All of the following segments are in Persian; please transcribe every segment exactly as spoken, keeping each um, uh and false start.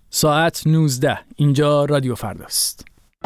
ساعت نوزده. اینجا رادیو فرداست.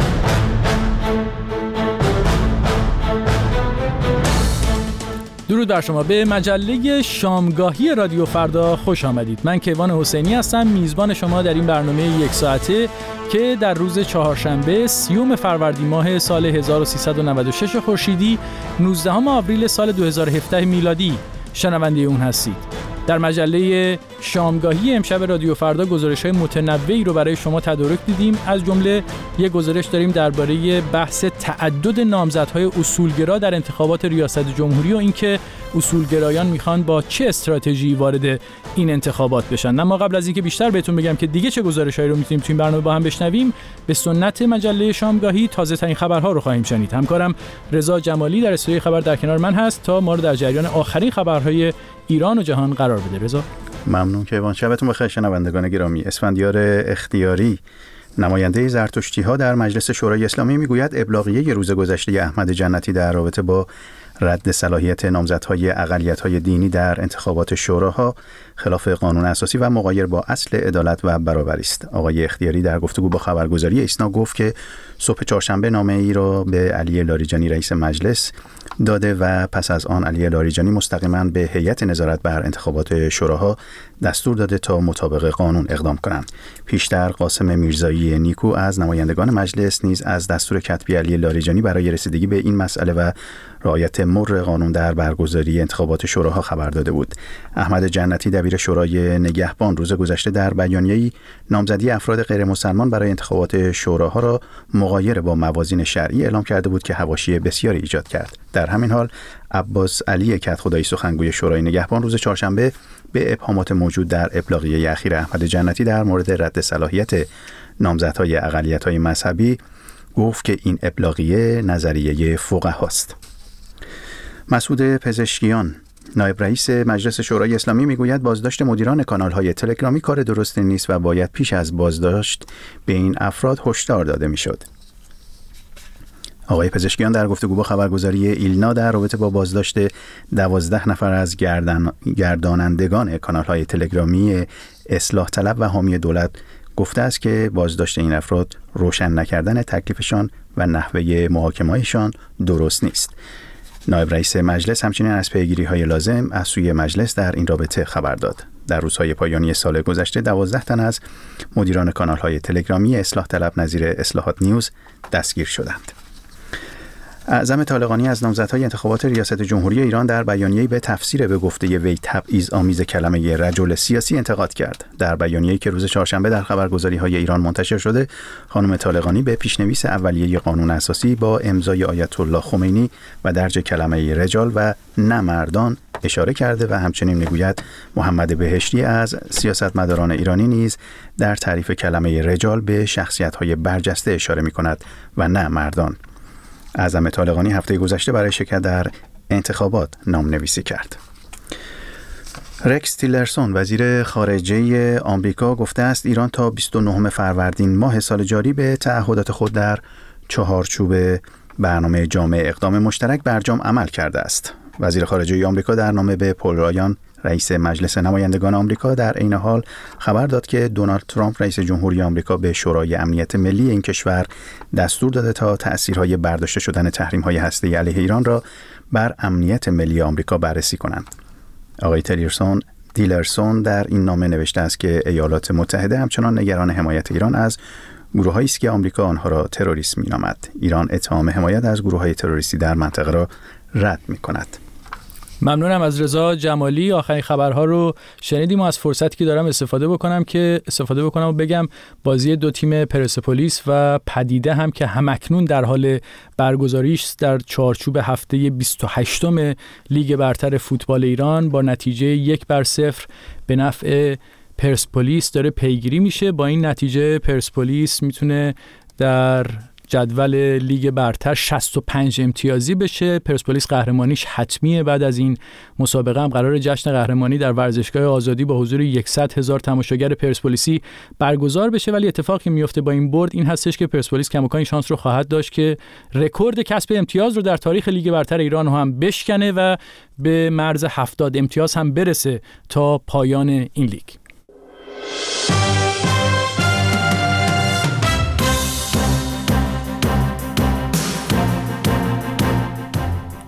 درود بر شما. به مجله شامگاهی رادیو فردا خوش آمدید. من کیوان حسینی هستم، میزبان شما در این برنامه یک ساعته که در روز چهارشنبه سیوم فروردین ماه سال هزار و سیصد و نود و شش خورشیدی نوزدهم آوریل سال دو هزار و هفده میلادی شنونده اون هستید. در مجله شامگاهی امشب رادیو فردا گزارش‌های متنوعی رو برای شما تدارک دیدیم. از جمله یک گزارش داریم درباره بحث تعدد نامزدهای اصولگرا در انتخابات ریاست جمهوری و اینکه اصولگرایان میخوان با چه استراتژی وارد این انتخابات بشن. اما قبل از اینکه بیشتر بهتون بگم که دیگه چه گزارش‌هایی رو میتونیم تو این برنامه با هم بشنویم، به سنت مجله شامگاهی تازه ترین خبرها رو خواهیم شنید. همکارم رضا جمالی در استودیوی خبر در کنار من هست تا ما رو در جریان آخرین خبرهای ایران و جهان قرار بده. رضا ممنون کیوان. شبتون بخیر شنوندگان گرامی. اسفندیار اختیاری نماینده زرتشتی‌ها در مجلس شورای اسلامی میگوید ابلاغیه روز گذشته احمد جنتی در رابطه با رد صلاحیت نامزدهای اقلیت‌های دینی در انتخابات شوراها خلاف قانون اساسی و مغایر با اصل عدالت و برابری است. آقای اختیاری در گفتگو با خبرگزاری ایسنا گفت که صبح چهارشنبه نامه ای را به علی لاریجانی رئیس مجلس داده و پس از آن علی لاریجانی مستقیما به هیئت نظارت بر انتخابات شوراها دستور داده تا مطابق قانون اقدام کنند. پیشتر قاسم میرزایی نیکو از نمایندگان مجلس نیز از دستور کتبی علی لاریجانی برای رسیدگی به این مسئله و رعایت مر قانون در برگزاری انتخابات شوراها خبر داده بود. احمد جنتی دبیر شورای نگهبان روز گذشته در بیانیه‌ای نامزدی افراد غیر مسلمان برای انتخابات شوراها را مغایر با موازین شرعی اعلام کرده بود که حواشی بسیاری ایجاد کرد. در همین حال عباس علی کدخدایی سخنگوی شورای نگهبان روز چهارشنبه به ابهامات موجود در ابلاغیه اخیر احمد جنتی در مورد رد صلاحیت نامزدهای اقلیت‌های مذهبی گفت که این ابلاغیه نظریه فقهاست. مسعود پزشکیان نایب رئیس مجلس شورای اسلامی میگوید بازداشت مدیران کانال‌های تلگرامی کار درستی نیست و باید پیش از بازداشت به این افراد هشدار داده میشد. آقای پزشکیان در گفتگو با خبرگزاری ایلنا در رابطه با بازداشت دوازده نفر از گردن گردانندگان کانال‌های تلگرامی اصلاح طلب و حامی دولت گفته است که بازداشت این افراد روشن نکردن تکلیفشان و نحوه محاکمه‌شان درست نیست. نایب رئیس مجلس همچنین از پیگیری‌های لازم از سوی مجلس در این رابطه خبر داد. در روزهای پایانی سال گذشته دوازده تن از مدیران کانال‌های تلگرامی اصلاح طلب نظیر اصلاحات نیوز دستگیر شدند. اعظم طالقانی از نامزدهای انتخابات ریاست جمهوری ایران در بیانیه‌ای به تفسیر به گفته وی تبعیض‌آمیز کلمه رجل سیاسی انتقاد کرد. در بیانیه‌ای که روز چهارشنبه در خبرگزاری‌های ایران منتشر شده، خانم طالقانی به پیشنویس اولیه قانون اساسی با امضای آیت الله خمینی و درج کلمه رجال و نه مردان اشاره کرده و همچنین میگوید محمد بهشتی از سیاستمداران ایرانی نیز در تعریف کلمه رجال به شخصیت‌های برجسته اشاره می‌کند و نه مردان. اعظم طالقانی هفته گذشته برای شرکت در انتخابات نام‌نویسی کرد. رکس تیلرسون وزیر خارجه آمریکا گفته است ایران تا بیست و نهم فروردین ماه سال جاری به تعهدات خود در چهارچوب برنامه جامع اقدام مشترک برجام عمل کرده است. وزیر خارجه آمریکا در نامه به پل رایان رئیس مجلس نمایندگان آمریکا در عین حال خبر داد که دونالد ترامپ رئیس جمهوری آمریکا به شورای امنیت ملی این کشور دستور داده تا تأثیرهای برداشته شدن تحریم‌های هسته‌ای علیه ایران را بر امنیت ملی آمریکا بررسی کنند. آقای تیلرسون دیلرسون در این نامه نوشته است که ایالات متحده همچنان نگران حمایت ایران از گروه‌هایی است که آمریکا آنها را تروریست می‌نامد. ایران اتهام حمایت از گروه‌های تروریستی در منطقه را رد می‌کند. ممنونم از رضا جمالی. آخرین خبرها رو شنیدیم و از فرصتی که دارم استفاده بکنم که استفاده بکنم و بگم بازی دو تیم پرسپولیس و پدیده هم که همکنون در حال برگزاریش در چارچوب هفته بیست و هشتم لیگ برتر فوتبال ایران با نتیجه یک بر صفر به نفع پرسپولیس داره پیگیری میشه. با این نتیجه پرسپولیس میتونه در جدول لیگ برتر شصت و پنج امتیازی بشه. پرسپولیس قهرمانیش حتمیه. بعد از این مسابقه هم قرار جشن قهرمانی در ورزشگاه آزادی با حضور صد هزار تماشاگر پرسپولیسی برگزار بشه، ولی اتفاقی میفته با این برد این هستش که پرسپولیس کماکان این شانس رو خواهد داشت که رکورد کسب امتیاز رو در تاریخ لیگ برتر ایران هم بشکنه و به مرز هفتاد امتیاز هم برسه تا پایان این لیگ.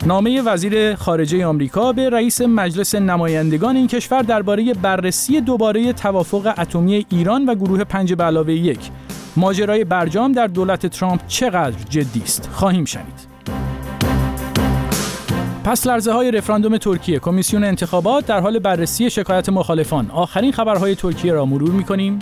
نامه وزیر خارجه آمریکا به رئیس مجلس نمایندگان این کشور درباره بررسی دوباره توافق اتمی ایران و گروه پنج به علاوه یک. ماجرای برجام در دولت ترامپ چقدر جدی است خواهیم شنید. پس لرزه های رفراندوم ترکیه، کمیسیون انتخابات در حال بررسی شکایت مخالفان. آخرین خبرهای ترکیه را مرور می‌کنیم.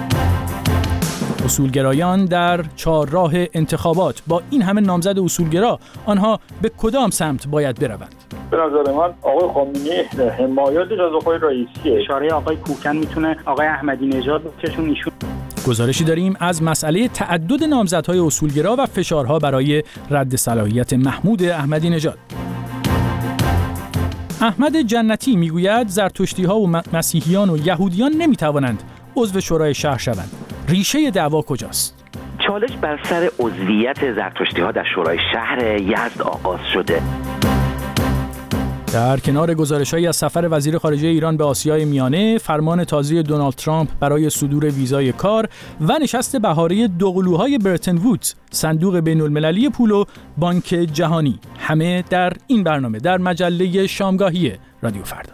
اصولگرایان در چهارراه انتخابات، با این همه نامزد اصولگرا آنها به کدام سمت باید بروند؟ به نظر من آقای خامنه‌ای حمایتی از آقای رئیسیه. اشاره آقای کوکن میتونه آقای احمدی نژاد بچشون ایشون. گزارشی داریم از مسئله تعدد نامزدهای اصولگرا و فشارها برای رد صلاحیت محمود احمدی نژاد. احمد جنتی میگوید زرتشتی‌ها و مسیحیان و یهودیان نمیتوانند عضو شورای شهر شوند. ریشه دعوا کجاست؟ چالش بر سر عضویت زرتشتی‌ها در شورای شهر یزد آغاز شده. در کنار گزارش‌هایی از سفر وزیر خارجه ایران به آسیای میانه، فرمان تازه دونالد ترامپ برای صدور ویزای کار و نشست بهاره دوقلوهای برتن وودز، صندوق بین‌المللی پول و بانک جهانی، همه در این برنامه در مجله شامگاهی رادیو فردا.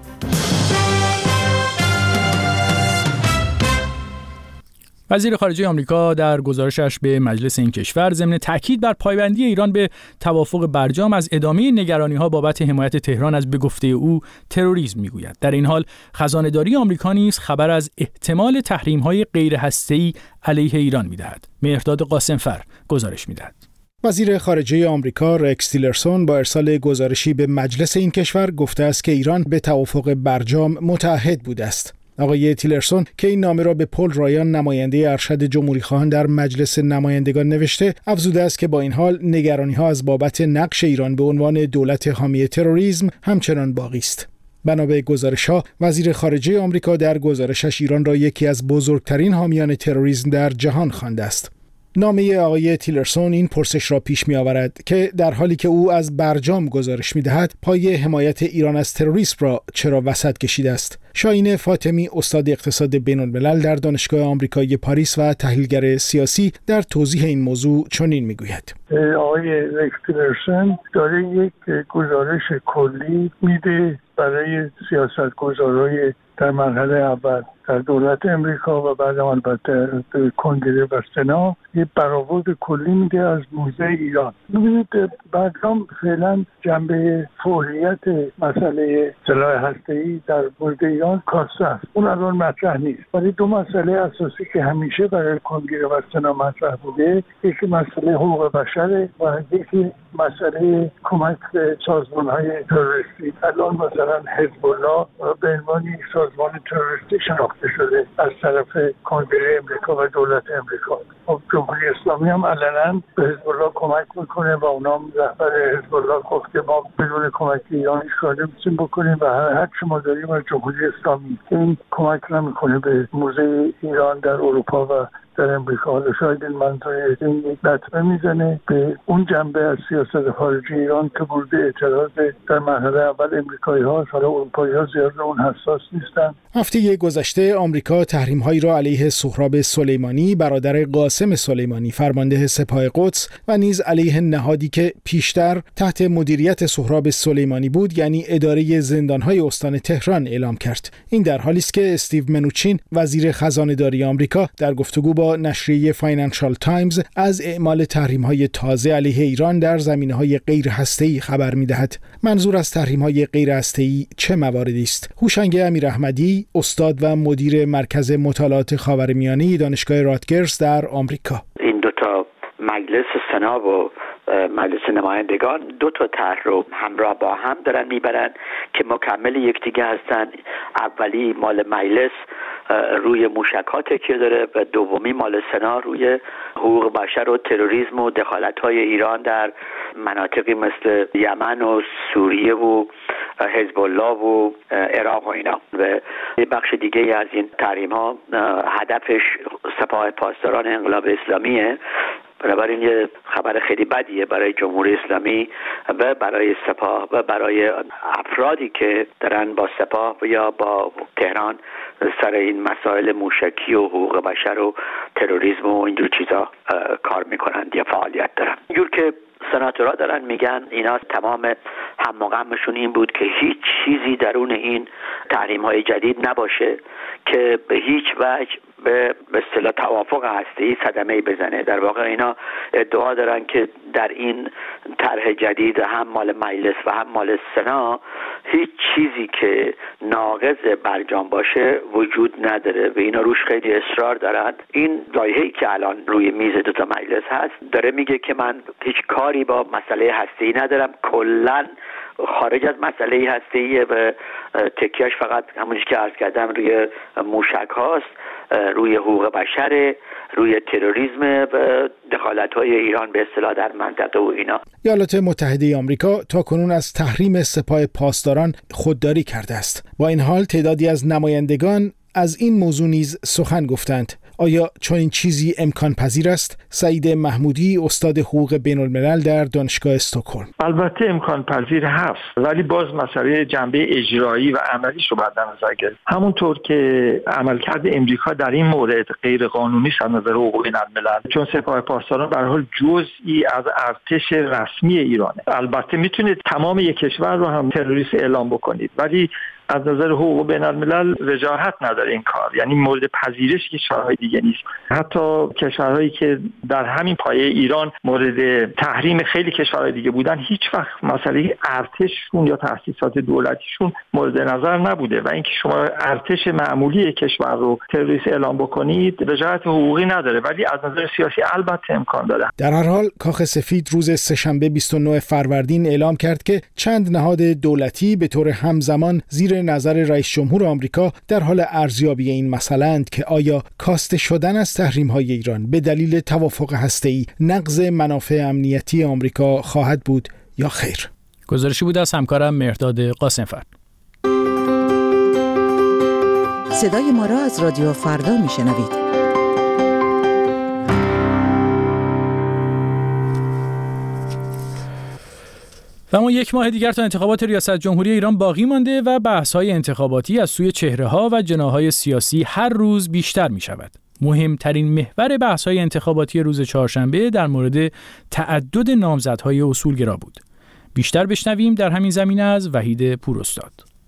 وزیر خارجه آمریکا در گزارشش به مجلس این کشور ضمن تاکید بر پایبندی ایران به توافق برجام از ادامه نگرانی‌ها بابت حمایت تهران از به گفته او تروریسم میگوید. در این حال خزانه‌داری آمریکا نیز خبر از احتمال تحریم‌های غیر هسته‌ای علیه ایران می‌دهد. مهرداد قاسمفر گزارش می‌دهد. وزیر خارجه آمریکا رکس تیلرسون با ارسال گزارشی به مجلس این کشور گفته است که ایران به توافق برجام متعهد بوده است. آقای تیلرسون که این نامه را به پل رایان نماینده ارشد جمهوری‌خواهان در مجلس نمایندگان نوشته، افزوده است که با این حال نگرانی‌ها از بابت نقش ایران به عنوان دولت حامی تروریسم همچنان باقی است. بنا به گزارش‌ها، وزیر خارجه آمریکا در گزارشش ایران را یکی از بزرگترین حامیان تروریسم در جهان خوانده است. نامه آقای تیلرسون این پرسش را پیش می آورد که در حالی که او از برجام گزارش می دهد، پای حمایت ایران از تروریسم را چرا وسط کشیده است. شاهین فاطمی، استاد اقتصاد بین‌الملل در دانشگاه آمریکایی پاریس و تحلیلگر سیاسی، در توضیح این موضوع چنین می گوید. آقای رکس تیلرسون داره یک گزارش کلی میده برای سیاستگزارای در مرحله اول در دولت امریکا و بعد البته در کنگره و سنا یه برآورد کلی میده از موضع ایران. ببینید برجام فعلا جنبه فوریت مسئله سلاح هسته‌ای در مورد ایران کاسته است. اون الان مطرح نیست. ولی دو مسئله اساسی که همیشه برای کنگره و سنا مطرح بوده، یکی مسئله حقوق بشر و یکی مسئله کمک به سازمان‌های تروریستی. الان مثلا حزب الله به عنوان یک سازمان تروریستی شناخته شده از طرف کنگره امریکا و دولت امریکا. جمهوری اسلامی هم علنا به حزب الله کمک میکنه و اونا رهبر حزب الله گفت که ما بدون کمک ایران هیچ نمیتونیم بکنیم و هر چی ما داریم از جمهوری اسلامی. این کمک نمیکنه به موضع ایران در اروپا و در امریکا. حالا شاید این منطقه این یک لطمه میزنه به اون جنبه از سیاست خارجی ایران که مورد اعتراض در مرحله اول امریکایی ها، حالا اروپایی ها زیاد اون حساس نیستن. هفته گذشته آمریکا تحریم‌هایی را علیه سهراب سلیمانی، برادر قاسم سلیمانی فرمانده سپاه قدس، و نیز علیه نهادی که پیشتر تحت مدیریت سهراب سلیمانی بود، یعنی اداره زندان‌های استان تهران، اعلام کرد. این در حالی است که استیو منوچین، وزیر خزانه‌داری آمریکا، در گفتگو با نشریه فاینانشال تایمز از اعمال تحریم‌های تازه علیه ایران در زمینه‌های غیر هسته‌ای خبر می‌دهد. منظور از تحریم‌های غیر هسته‌ای چه مواردی است؟ هوشنگ امیرحمدی، استاد و مدیر مرکز مطالعات خاورمیانه دانشگاه راتگرز در آمریکا: این دو تا مجلس سنا و مجلس نمایندگان دو تا طرح رو همراه با هم دارن میبرن که مکمل یکدیگه هستن. اولی مال مجلس روی موشک‌ها تکیه داره و دومی مال سنا روی حقوق بشر و تروریسم و دخالت‌های ایران در مناطقی مثل یمن و سوریه و حزب الله و عراق و اینا. و یه بخش دیگه از این تحریم‌ها هدفش سپاه پاسداران انقلاب اسلامیه. بنابراین یه خبر خیلی بدیه برای جمهوری اسلامی و برای سپاه و برای افرادی که دارن با سپاه یا با تهران سر این مسائل موشکی و حقوق بشر و تروریسم و اینجور چیزا کار میکنند یا فعالیت دارن. اینجور که سناتورها دارن میگن اینا تمام هم و غمشون این بود که هیچ چیزی درون این تحریم‌های جدید نباشه که به هیچ وجه به به اصطلاح توافق هسته‌ای صدمه‌ای بزنه. در واقع اینا ادعا دارن که در این طرح جدید هم مال مجلس و هم مال سنا هیچ چیزی که ناقض برجام باشه وجود نداره و اینا روش خیلی اصرار دارن. این لایحه‌ای که الان روی میز دو تا مجلس هست داره میگه که من هیچ کاری با مسئله هسته‌ای ندارم، کلاً خارج از مسئله هسته‌ایه و تکیهش فقط همونش که عرض کردم روی موشک هاست، روی حقوق بشر، روی تروریسم و دخالت‌های ایران به اصطلاح در منطقه و اینا. ایالات متحده آمریکا تاکنون از تحریم سپاه پاسداران خودداری کرده است. با این حال تعدادی از نمایندگان از این موضوع نیز سخن گفتند. آیا چنین چیزی امکان پذیر است؟ سعید محمودی، استاد حقوق بین الملل در دانشگاه استکهلم: البته امکان پذیر هست، ولی باز مسئله جنبه اجرایی و عملیش رو باید در نظر گرفت. همونطور که عملکرد امریکا در این مورد غیر قانونی است از نظر حقوق بین الملل، چون سپاه پاسداران به هر حال جزئی از ارتش رسمی ایرانه. البته میتونید تمام یک کشور رو هم تروریست اعلام بکنید، ولی از نظر حقوق بین الملل وجاهت نداره این کار، یعنی مورد پذیرش کشورهای دیگه نیست. حتی کشورهایی که در همین پایه ایران مورد تحریم خیلی کشورهای دیگه بودن، هیچ وقت مسئله ارتششون یا تأسیسات دولتیشون مورد نظر نبوده و اینکه شما ارتش معمولی کشور رو تروریست اعلام بکنید وجاهت حقوقی نداره، ولی از نظر سیاسی البته امکان داره. در هر حال کاخ سفید روز سه‌شنبه بیست و نه فروردین اعلام کرد که چند نهاد دولتی به طور همزمان زیر نظر رئیس جمهور آمریکا در حال ارزیابی این مسئله‌اند که آیا کاسته شدن از تحریم‌های ایران به دلیل توافق هسته‌ای نقض منافع امنیتی آمریکا خواهد بود یا خیر. گزارشی بود از همکارم مهرداد قاسم‌فر. صدای ما را از رادیو فردا میشنوید. و اما یک ماه دیگر تا انتخابات ریاست جمهوری ایران باقی مانده و بحث‌های انتخاباتی از سوی چهره‌ها و جناح‌های سیاسی هر روز بیشتر می‌شود. مهمترین محور بحث‌های انتخاباتی روز چهارشنبه در مورد تعدد نامزدهای اصولگرا بود. بیشتر بشنویم در همین زمینه از وحید پوراستاد.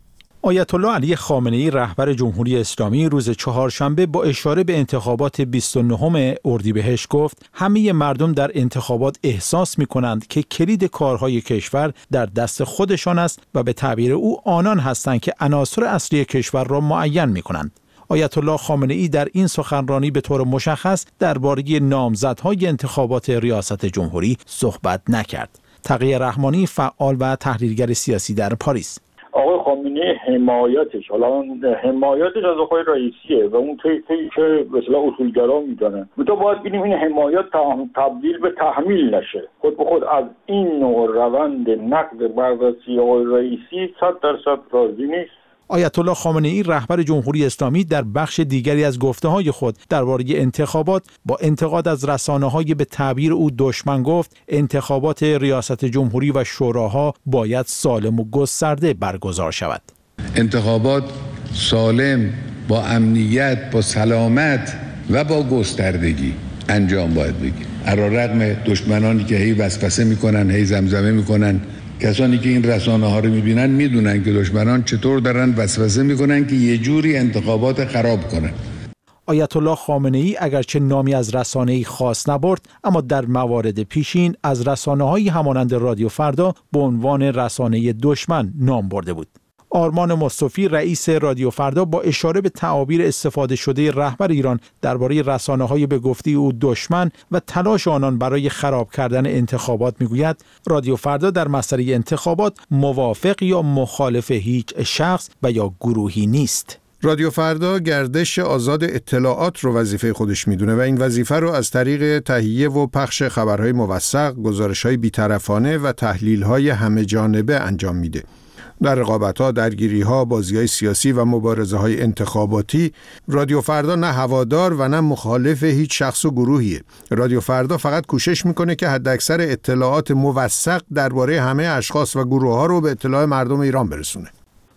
آیت الله علی خامنه‌ای رهبر جمهوری اسلامی روز چهارشنبه با اشاره به انتخابات بیست و نهم اردیبهشت گفت همه مردم در انتخابات احساس می‌کنند که کلید کارهای کشور در دست خودشان است و به تعبیر او آنان هستند که عناصر اصلی کشور را معین می‌کنند. آیت الله خامنه‌ای در این سخنرانی به طور مشخص درباره نامزدهای انتخابات ریاست جمهوری صحبت نکرد. تقی رحمانی، فعال و تحلیلگر سیاسی در پاریس: آقای خامنه‌ای حمایتش، حالا حمایتش از آقای رئیسیه و اون طیفی که به اصطلاح اصولگرا میدونن، تو باید ببینیم این حمایت تبدیل به تحمیل نشه. خود به خود از این نوع روند نقد بررسی آقای رئیسی صد درصد راضی نیست. آیت الله خامنه‌ای رهبر جمهوری اسلامی در بخش دیگری از گفته‌های خود درباره انتخابات با انتقاد از رسانه‌های به تعبیر او دشمن گفت انتخابات ریاست جمهوری و شوراها باید سالم و گسترده برگزار شود. انتخابات سالم، با امنیت، با سلامت و با گستردگی انجام باید بگیره. علیرغم دشمنانی که هی وسوسه میکنن، هی زمزمه میکنن، کسانی که این رسانه ها رو میبینن میدونن که دشمنان چطور دارن وسوسه میکنن که یه جوری انتخابات خراب کنن. آیت الله خامنه‌ای اگرچه نامی از رسانه‌ای خاص نبرد، اما در موارد پیشین از رسانه‌هایی همانند رادیو فردا به عنوان رسانه دشمن نام برده بود. آرمان مصطفی رئیس رادیو فردا با اشاره به تعابیر استفاده شده رهبر ایران درباره رسانه‌های به گفته او دشمن و تلاش آنان برای خراب کردن انتخابات میگوید رادیو فردا در مسئله انتخابات موافق یا مخالف هیچ شخص و یا گروهی نیست. رادیو فردا گردش آزاد اطلاعات رو وظیفه خودش میدونه و این وظیفه رو از طریق تهیه و پخش خبرهای موثق، گزارش‌های بی‌طرفانه و تحلیل‌های همه جانبه انجام میده. در رقابت‌ها، درگیری‌ها، بازی‌های سیاسی و مبارزه‌های انتخاباتی رادیو فردا نه هوادار و نه مخالف هیچ شخص و گروهیه. رادیو فردا فقط کوشش میکنه که حداکثر اطلاعات موثق درباره همه اشخاص و گروه‌ها رو به اطلاع مردم ایران برسونه.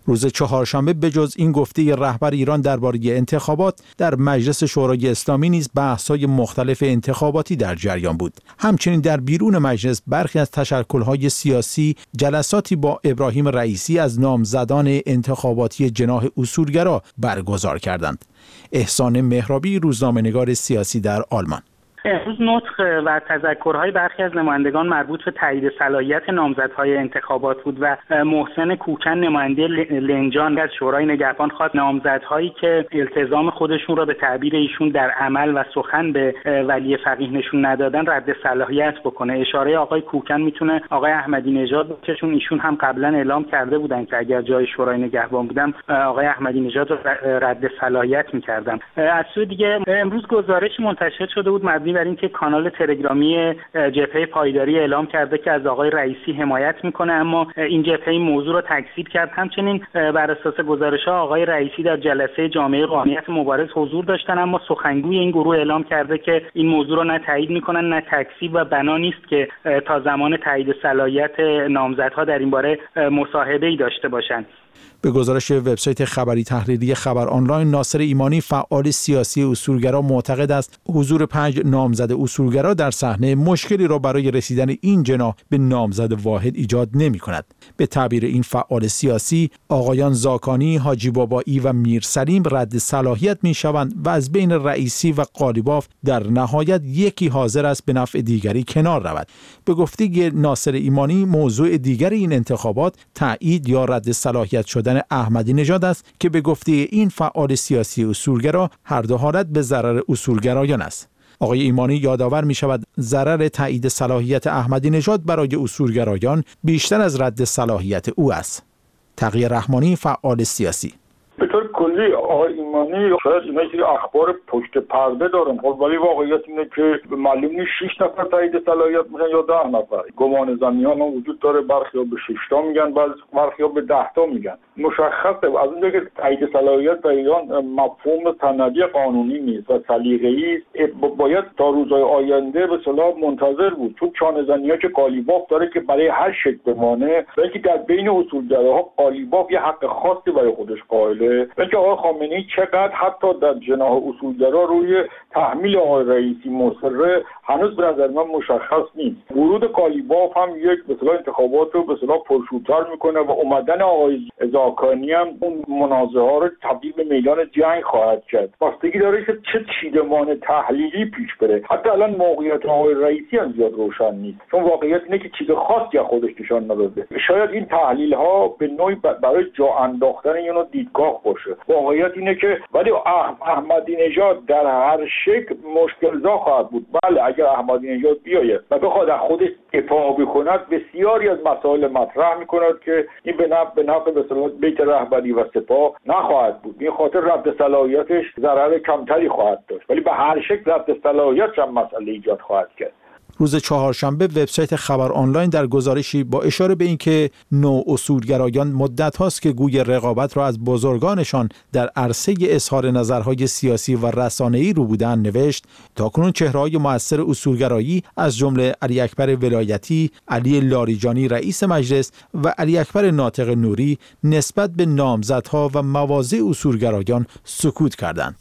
روز چهارشنبه بجز این گفته رهبر ایران درباره انتخابات، در مجلس شورای اسلامی نیز بحث‌های مختلف انتخاباتی در جریان بود. همچنین در بیرون مجلس برخی از تشکل‌های سیاسی جلساتی با ابراهیم رئیسی از نامزدان انتخاباتی جناح اصولگرا برگزار کردند. احسان مهرابی، روزنامه‌نگار سیاسی در آلمان. امروز نطق و تذکرهای برخی از نمایندگان مربوط به تایید صلاحیت نامزدهای انتخابات بود و محسن کوکن نماینده لنجان از شورای نگهبان خواست نامزدهایی که التزام خودشون را به تعبیر ایشون در عمل و سخن به ولی فقیه نشون ندادن رد صلاحیت بکنه. اشاره آقای کوکن میتونه آقای احمدی نژاد باشه، چون ایشون هم قبلا اعلام کرده بودن که اگر جای شورای نگهبان بودم آقای احمدی نژاد رد صلاحیت میکردم. از سوی دیگه امروز گزارش منتشر شده بود مبنی بر اینکه کانال تلگرامی جبهه پایداری اعلام کرده که از آقای رئیسی حمایت میکنه، اما این جبهه این موضوع رو تکذیب کرد. همچنین بر اساس گزارش‌ها آقای رئیسی در جلسه جامعه قانونیت مبارز حضور داشتن، اما سخنگوی این گروه اعلام کرده که این موضوع رو نه تایید میکنن نه تکذیب و بنا نیست که تا زمان تایید صلاحیت نامزدها در این باره مصاحبه‌ای داشته باشند. به گزارش وبسایت خبری تحریری خبر آنلاین، ناصر ایمانی فعال سیاسی اصولگرا معتقد است حضور پنج نامزد اصولگرا در صحنه مشکلی را برای رسیدن این جناح به نامزد واحد ایجاد نمی کند. به تعبیر این فعال سیاسی، آقایان زاکانی، حاجی بابایی و میر سلیم رد صلاحیت می شوند و از بین رئیسی و قالیباف در نهایت یکی حاضر است به نفع دیگری کنار رود. به گفته ناصر ایمانی، موضوع دیگر این انتخابات تایید یا رد صلاحیت شدن احمدی نژاد است که به گفته این فعال سیاسی اصولگرا هر دو حالت به ضرر اصولگرایان است. آقای ایمانی یادآور می شود ضرر تایید صلاحیت احمدی نژاد برای اصولگرایان بیشتر از رد صلاحیت او است. تقی رحمانی، فعال سیاسی: به طور کلی آقای ایمانی شاید اینا یه اخبار پشت پرده دارن، خب ولی واقعیت اینه که معلوم نیست شش نفر تایید صلاحیت میشن یا ده نفر. گمان زنیان هم وجود داره، برخیا به شش تا میگن، بعضی برخیا به ده تا میگن. مشخصه از اونجا که تایید صلاحیت در ایران مفهوم سندی قانونی نیست و سلیقه‌ای است، باید تا روزهای آینده به اصطلاح منتظر بود، چون چانه زنی‌ها که قالیباف داره که برای هر شکل بمانه، بلکه در بین اصولگراها قالیباف یه حق خاصی برای خودش قائله. بلکه آقای خامنه‌ای چقدر حتی در جناح اصولگرا روی تحمیل آقای رئیسی مصره هنوز به نظر من مشخص نیست. ورود قالیباف هم یک به اصطلاح انتخابات رو به اصطلاح پرشورتر میکنه و اومدن آقای زاکانی هم اون منازعه ها رو تبدیل به میدان جنگ خواهد کرد. بستگی داره که چه چیدمان تحلیلی پیش بره. حتی الان موقعیت آقای رئیسی هم زیاد روشن نیست، چون واقعیت اینه که چیز خاصی از خودش نشان نداده. شاید این تحلیل ها به نوعی برای جا انداختن یه نوع دیدگاه باشه. واقعیت اینه که ولی احمدی نژاد در هر شکل مشکل‌زا خواهد بود. بله، اگر احمدی نژاد بیاید و بخواد از خودش دفاع بکند، بسیاری از مسائل مطرح می‌کند که این به نفع به نفع به اصطلاح بیت رهبری و سپاه نخواهد بود. این خاطر رد صلاحیتش ضرر کمتری خواهد داشت، ولی به هر شکل رد صلاحیت هم مسئله ایجاد خواهد کرد. روز چهارشنبه وبسایت خبر آنلاین در گزارشی با اشاره به اینکه نو اصولگرایان مدت هاست که گوی رقابت را از بزرگانشان در عرصه اظهار نظرهای سیاسی و رسانه‌ای رو بودند نوشت: تاکنون چهره‌های مؤثر اصولگرایی از جمله علی اکبر ولایتی، علی لاریجانی رئیس مجلس و علی اکبر ناطق نوری نسبت به نامزدها و مواضع اصولگرایان سکوت کردند.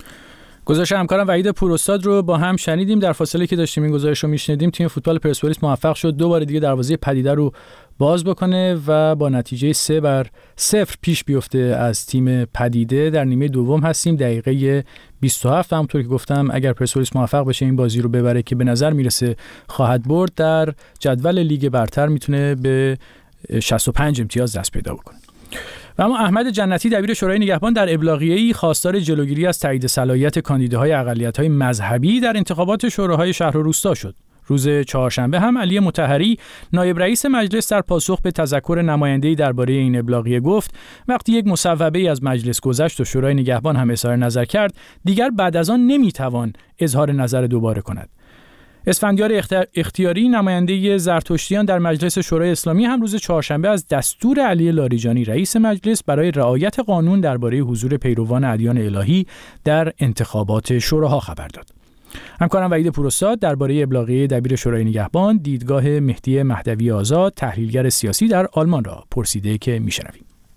گزارش همکارم وحید پوراستاد رو با هم شنیدیم. در فاصله که داشتیم این گزارش رو میشنیدیم، تیم فوتبال پرسپولیس موفق شد دو بار دیگه دروازه پدیده رو باز بکنه و با نتیجه سه بر صفر پیش بیفته از تیم پدیده. در نیمه دوم هستیم، دقیقه بیست و هفت. همونطور که گفتم اگر پرسپولیس موفق بشه این بازی رو ببره که به نظر میرسه خواهد برد، در جدول لیگ برتر میتونه به شصت و پنج امتیاز دست پیدا بکنه. و اما احمد جنتی دبیر شورای نگهبان در ابلاغیه‌ای خواستار جلوگیری از تایید صلاحیت کاندیداهای اقلیت‌های مذهبی در انتخابات شوراهای شهر و روستا شد. روز چهارشنبه هم علی مطهری نایب رئیس مجلس در پاسخ به تذکر نماینده‌ای درباره این ابلاغیه گفت وقتی یک مصوبه‌ای از مجلس گذشت و شورای نگهبان هم اظهار نظر کرد، دیگر بعد از آن نمی‌توان اظهار نظر دوباره کند. اسفندیار اختیاری نماینده زرتشتیان در مجلس شورای اسلامی هم روز چهارشنبه از دستور علی لاریجانی رئیس مجلس برای رعایت قانون درباره حضور پیروان ادیان الهی در انتخابات شوراها خبر داد. همکارم وحید پوراستاد درباره ابلاغیه دبیر شورای نگهبان دیدگاه مهدی مهدوی آزاد تحلیلگر سیاسی در آلمان را پرسیده که میشنویم.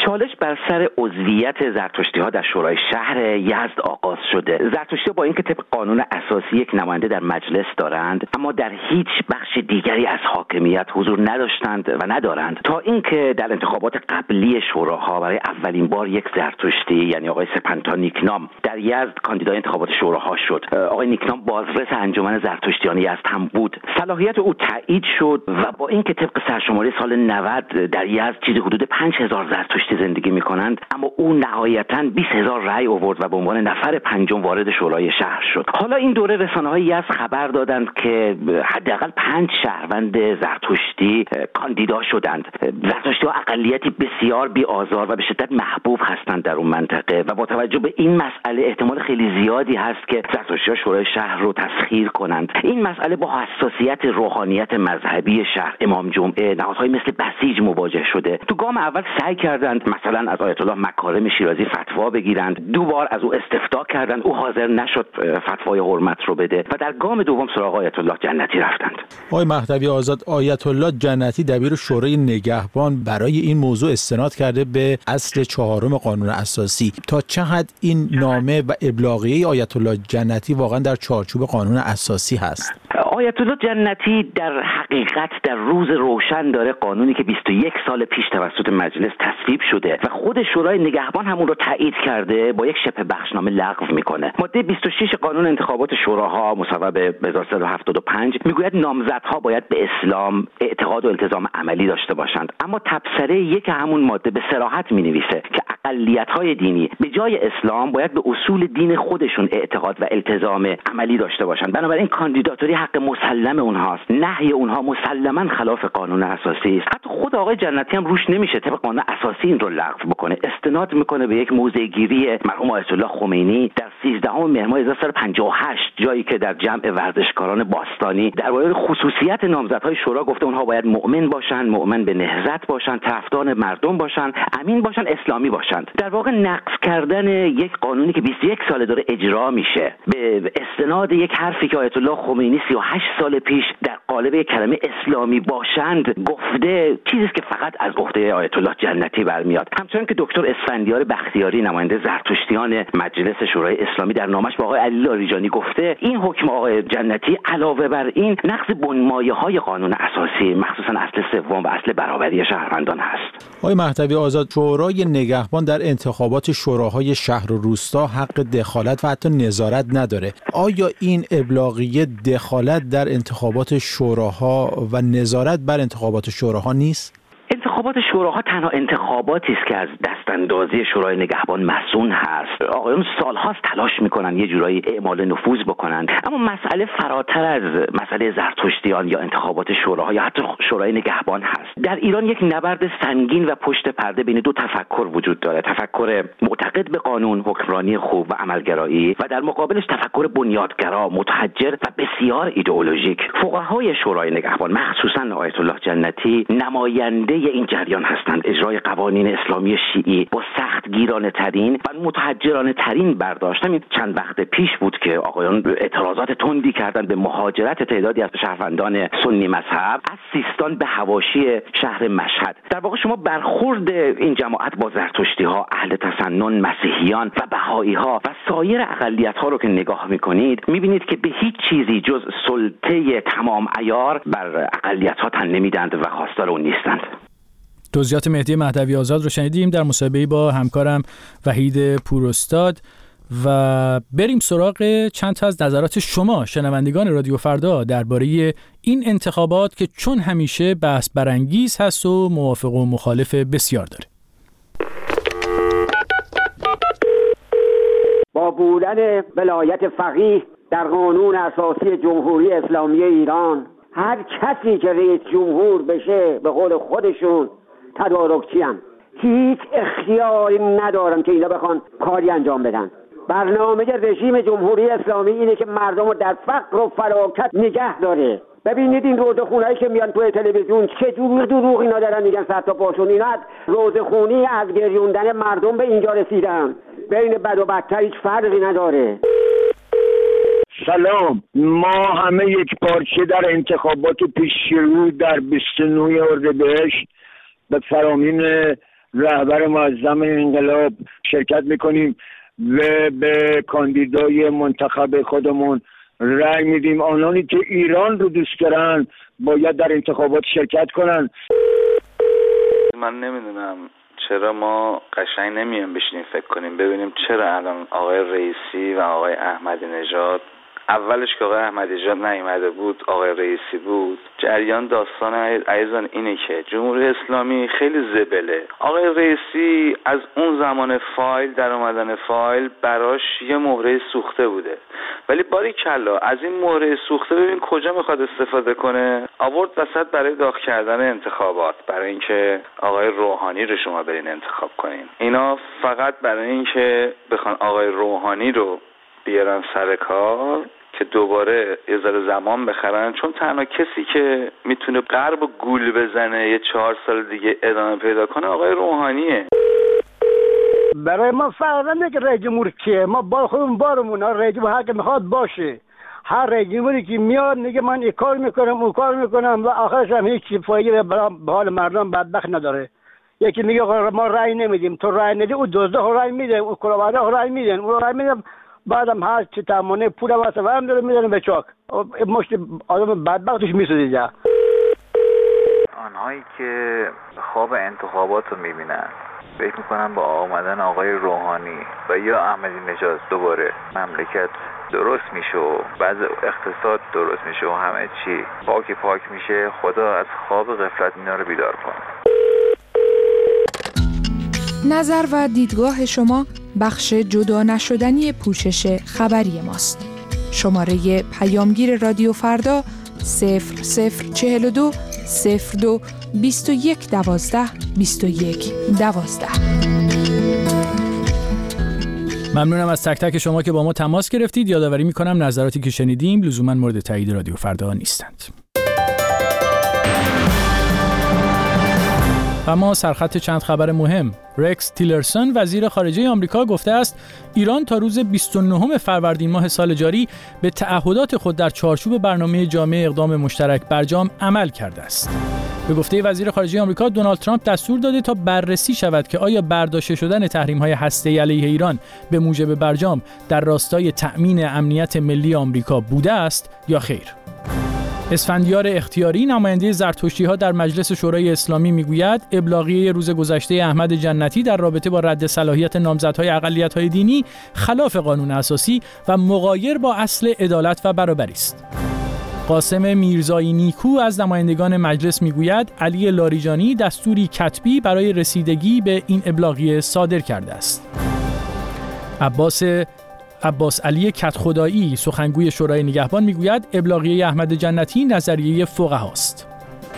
چالش بر سر عضویت زرتشتی‌ها در شورای شهر یزد آغاز شده. زرتشتی‌ها با اینکه طبق قانون اساسی یک نماینده در مجلس دارند، اما در هیچ بخش دیگری از حاکمیت حضور نداشتند و ندارند تا اینکه در انتخابات قبلی شوراها برای اولین بار یک زرتشتی یعنی آقای سپنتا نیکنام در یزد کاندیدای انتخابات شوراها شد. آقای نیکنام بازرس انجمن زرتشتیان یزد هم بود. صلاحیت او تایید شد و با اینکه طبق سرشماری سال نود در یزد چیزی حدود پنج هزار زرتشتی زندگی می‌کنند، اما او نهایتاً بیست هزار رأی آورد و به عنوان نفر پنجم وارد شورای شهر شد. حالا این دوره رسانه‌های یزد خبر دادند که حداقل پنج شهروند زرتشتی کاندیدا شدند. زرتشتی‌ها اقلیتی بسیار بی‌آزار و به شدت محبوب هستند در اون منطقه و با توجه به این مسئله احتمال خیلی زیادی هست که زرتشتی‌ها شورای شهر رو تسخیر کنند. این مسئله با حساسیت روحانیت مذهبی شهر، امام جمعه، نهادهای مثل بسیج مواجه شده. تو گام اول سعی کردند مثلا از آیت الله مکارم شیرازی فتوا بگیرند، دو بار از او استفتا کردند، او حاضر نشد فتوای حرمت رو بده و در گام دوم سراغ آیت الله جنتی رفتند. آقای مهدوی آزاد، آیت الله جنتی دبیر شورای نگهبان برای این موضوع استناد کرده به اصل چهارم قانون اساسی. تا چه حد این نامه و ابلاغیه آیت الله جنتی واقعا در چارچوب قانون اساسی هست؟ آیت الله جنتی در حقیقت در روز روشن داره قانونی که بیست و یک سال پیش توسط مجلس تصویب شده و خود شورای نگهبان همون رو تایید کرده با یک شبه بخشنامه لغو میکنه. ماده بیست و شش قانون انتخابات شوراها مصوب به هزار و سیصد و هفتاد و پنج میگوید نامزدها باید به اسلام اعتقاد و التزام عملی داشته باشند، اما تبصره یک همون ماده به صراحت مینویسه که اقلیت‌های دینی به جای اسلام باید به اصول دین خودشون اعتقاد و التزام عملی داشته باشند. بنابراین کاندیداتوری حق مسلم اونهاست، نهی اونها مسلما خلاف قانون اساسی است. حتی خود آقای جنتی هم روش نمیشه طبق قانون اساسی این رو لغو بکنه. استناد میکنه به یک موضع‌گیری مرحوم آیت الله خمینی در سیزدهم مهر ماه هزار و سیصد و پنجاه و هشت، جایی که در جمع ورزشکاران باستانی درباره خصوصیت نامزدهای شورا گفته اونها باید مؤمن باشند، مؤمن به نهضت باشند، طرفدار مردم باشند، امین باشند، اسلامی باشند. در واقع نقض کردن یک قانونی که بیست و یک سال داره اجرا میشه به استناد یک حرفی که آیت الله خمینی سی و هشت سال پیش در قالب یک کلمه اسلامی باشند گفته، چیزی که فقط از عهده آیت الله جنتی برمیاد. همچنین که دکتر اسفندیار بختیاری نماینده زرتشتیان مجلس شورای اسلامی در نامش با آقای علی لاریجانی گفته این حکم آقای جنتی علاوه بر این نقض بنمایه‌های قانون اساسی مخصوصا اصل سوم و اصل برابری شهروندان هست. آقای مهدوی آزاد، شورای نگهبان در انتخابات شوراهای شهر و روستا حق دخالت و حتی نظارت نداره. آیا این ابلاغیه دخالت در انتخابات شوراها و نظارت بر انتخابات شوراها نیست؟ انتخابات شوراها تنها انتخاباتی است که از دستاندازی شورای نگهبان مسئول هست. آقایون سالهاست تلاش میکنن یه جورایی اعمال نفوذ بکنن، اما مسئله فراتر از مسئله زرتشتیان یا انتخابات شوراها یا حتی شورای نگهبان هست. در ایران یک نبرد سنگین و پشت پرده بین دو تفکر وجود داره: تفکر معتقد به قانون، حکمرانی خوب و عملگرایی، و در مقابلش تفکر بنیادگرا، متحجر و بسیار ایدئولوژیک. فقهای شورای نگهبان مخصوصا آیت الله جنتی نماینده این جریان هستند. اجرای قوانین اسلامی شیعی با سخت گیرانه ترین و متحجرانه ترین برداشت. همین چند وقت پیش بود که آقایان اعتراضات تندی کردند به مهاجرت تعدادی از شهروندان سنی مذهب از سیستان به حواشی شهر مشهد. در واقع شما برخورد این جماعت با زرتشتی ها، اهل تسنن، مسیحیان و بهایی ها و سایر اقلیت ها رو که نگاه میکنید میبینید که به هیچ چیزی جز سلطه تمام عیار بر اقلیت ها تن نمیدند و خواستار اون نیستند. توضیحات مهدی مهدوی آزاد رو شنیدیم در مصاحبه‌ای با همکارم وحید پوراستاد. و بریم سراغ چند تا از نظرات شما شنوندگان رادیو فردا درباره این انتخابات که چون همیشه بحث برانگیز هست و موافق و مخالف بسیار داره. با بودن ولایت فقیه در قانون اساسی جمهوری اسلامی ایران، هر کسی که رئیس جمهور بشه به قول خودشون تدارکچی هستند، هیچ اختیاری ندارن که اینا بخوان کاری انجام بدن. برنامه رژیم جمهوری اسلامی اینه که مردم رو در فقر و فلاکت نگه داره. ببینید این روزخونهایی که میان توی تلویزیون چه جور دروغ اینا دارن میگن، صد تا پاشون. اینا از روزخونی از گریوندن مردم به اینجا رسیدن. بین بد و بدتر هیچ فرقی نداره. سلام، ما همه یک پارچه در انتخابات پیشرو در بیست و نه اردیبهشت به فرامین رهبر معظم انقلاب شرکت میکنیم و به کاندیدای منتخب خودمون رأی میدیم. آنانی که ایران رو دوست دارن باید در انتخابات شرکت کنن. من نمیدونم چرا ما قشنگ نمیایم بشینیم فکر کنیم ببینیم چرا الان آقای رئیسی و آقای احمدی نژاد، اولش که آقای احمدی نژاد نیامده بود آقای رئیسی بود، جریان داستان عزیزان اینه که جمهوری اسلامی خیلی زبله. آقای رئیسی از اون زمان فایل در اومدن فایل براش یه مهره سوخته بوده، ولی باریکلا از این مهره سوخته ببین کجا میخواد استفاده کنه، آورد وسط برای داغ کردن انتخابات، برای اینکه آقای روحانی رو شما برین انتخاب کنین. اینا فقط برای اینکه بخوان آقای روحانی رو بیارن سر کار که دوباره یه ذره زمان بخرن، چون تنها کسی که میتونه غرب و گول بزنه یه چهار سال دیگه ادامه پیدا کنه آقای روحانیه. برای ما فرق نمیکنه که رئیس جمهور کیه، ما بار خودمون بارمون، رئیس جمهور هر که میخواد باشه، هر رئیس جمهوری که میاد میگه من این کار میکنم اون کار میکنم و آخرش هم هیچ فایده به حال مردم بدبخت نداره. یکی میگه ما رأی نمیدیم، تو رأی ندی، اون دزده رأی میده، اون کلاهبرده رأی میدن، اون رأی میدن، بعدم هر چی تمونه پولم واسه ورم داره میدن به چاک. مشت آدم بدبختش میسوزه جا. آنهایی که خواب انتخابات رو میبینن فکر میکنن با آمدن آقای روحانی و یا احمدی نژاد دوباره مملکت درست میشه و بعض اقتصاد درست میشه و همه چی پاک پاک میشه. خدا از خواب غفلت اینا رو بیدار کنه. نظر و دیدگاه شما بخش جدا نشدنی پوشش خبری ماست. شماره پیامگیر رادیو فردا صفر صفر چهل و دو صفر دو بیست و یک دوازده بیست و یک دوازده. ممنونم از تک تک شما که با ما تماس گرفتید. یادآوری میکنم نظراتی که شنیدیم لزوما مورد تایید رادیو فردا نیستند. و ما سرخط چند خبر مهم. رکس تیلرسون وزیر خارجه آمریکا گفته است ایران تا روز بیست و نهم فروردین ماه سال جاری به تعهدات خود در چارچوب برنامه جامع اقدام مشترک برجام عمل کرده است. به گفته وزیر خارجه آمریکا، دونالد ترامپ دستور داده تا بررسی شود که آیا برداشته شدن تحریم‌های هسته‌ای علیه ایران به موجب برجام در راستای تأمین امنیت ملی آمریکا بوده است یا خیر. اسفندیار اختیاری نماینده زرتشتی‌ها در مجلس شورای اسلامی میگوید ابلاغیه روز گذشته احمد جنتی در رابطه با رد صلاحیت نامزدهای اقلیت‌های دینی خلاف قانون اساسی و مغایر با اصل عدالت و برابری است. قاسم میرزایی نیکو از نمایندگان مجلس میگوید علی لاریجانی دستوری کتبی برای رسیدگی به این ابلاغیه صادر کرده است. عباس عباس علی کدخدایی سخنگوی شورای نگهبان میگوید ابلاغیه احمد جنتی نظریه فقهاست.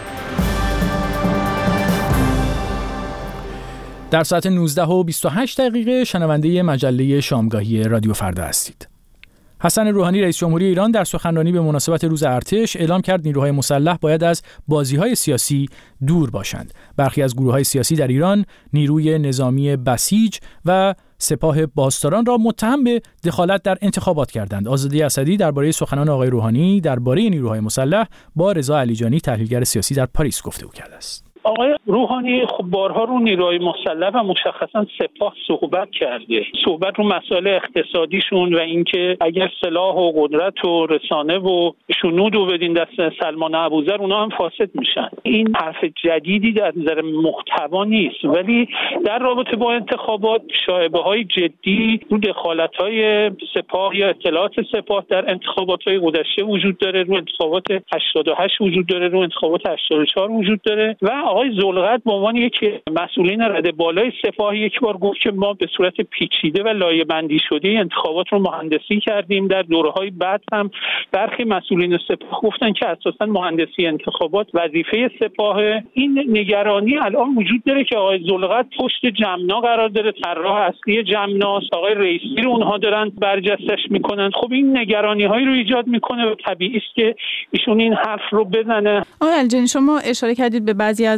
در ساعت نوزده و بیست و هشت دقیقه شنونده مجله شامگاهی رادیو فردا هستید. حسن روحانی رئیس جمهوری ایران در سخنرانی به مناسبت روز ارتش اعلام کرد نیروهای مسلح باید از بازی‌های سیاسی دور باشند. برخی از گروه‌های سیاسی در ایران نیروی نظامی بسیج و سپاه پاسداران را متهم به دخالت در انتخابات کردند. آزاده اسدی درباره سخنان آقای روحانی درباره نیروهای مسلح با رضا علیجانی تحلیلگر سیاسی در پاریس گفتگو کرده است. آقای روحانی خب بارها رو نیروهای مسلح و مشخصا سپاه صحبت کرده، صحبت رو مسائل اقتصادیشون و اینکه اگر سلاح و قدرت و رسانه و شنود رو بدین دست سلمان ابوذر اونا هم فاسد میشن. این حرف جدیدی در نظر محتوا نیست، ولی در رابطه با انتخابات شایبه های جدی رو دخالت های سپاه یا اطلاعات سپاه در انتخابات های گذشته وجود داره، رو انتخابات هشتاد و هشت وجود داره، رو انتخابات هشتاد و چهار وجود داره و آقای ذوالقرد به عنوان یک مسئولین رده بالای سپاه یک بار گفت که ما به صورت پیچیده و لایه‌بندی شده انتخابات رو مهندسی کردیم. در دوره‌های بعد هم برخی مسئولین سپاه گفتن که اساساً مهندسی انتخابات وظیفه سپاه. این نگرانی الان وجود داره که آقای ذوالقرد پشت جمنا قرار داره، طراح اصلی جمناست، آقای رئیسی رو اونها دارن برجستش میکنن. خب این نگرانی‌هایی رو ایجاد میکنه و طبیعی است که ایشون این حرف رو بزنه. آقای علیجانی شما اشاره کردید به بعضی از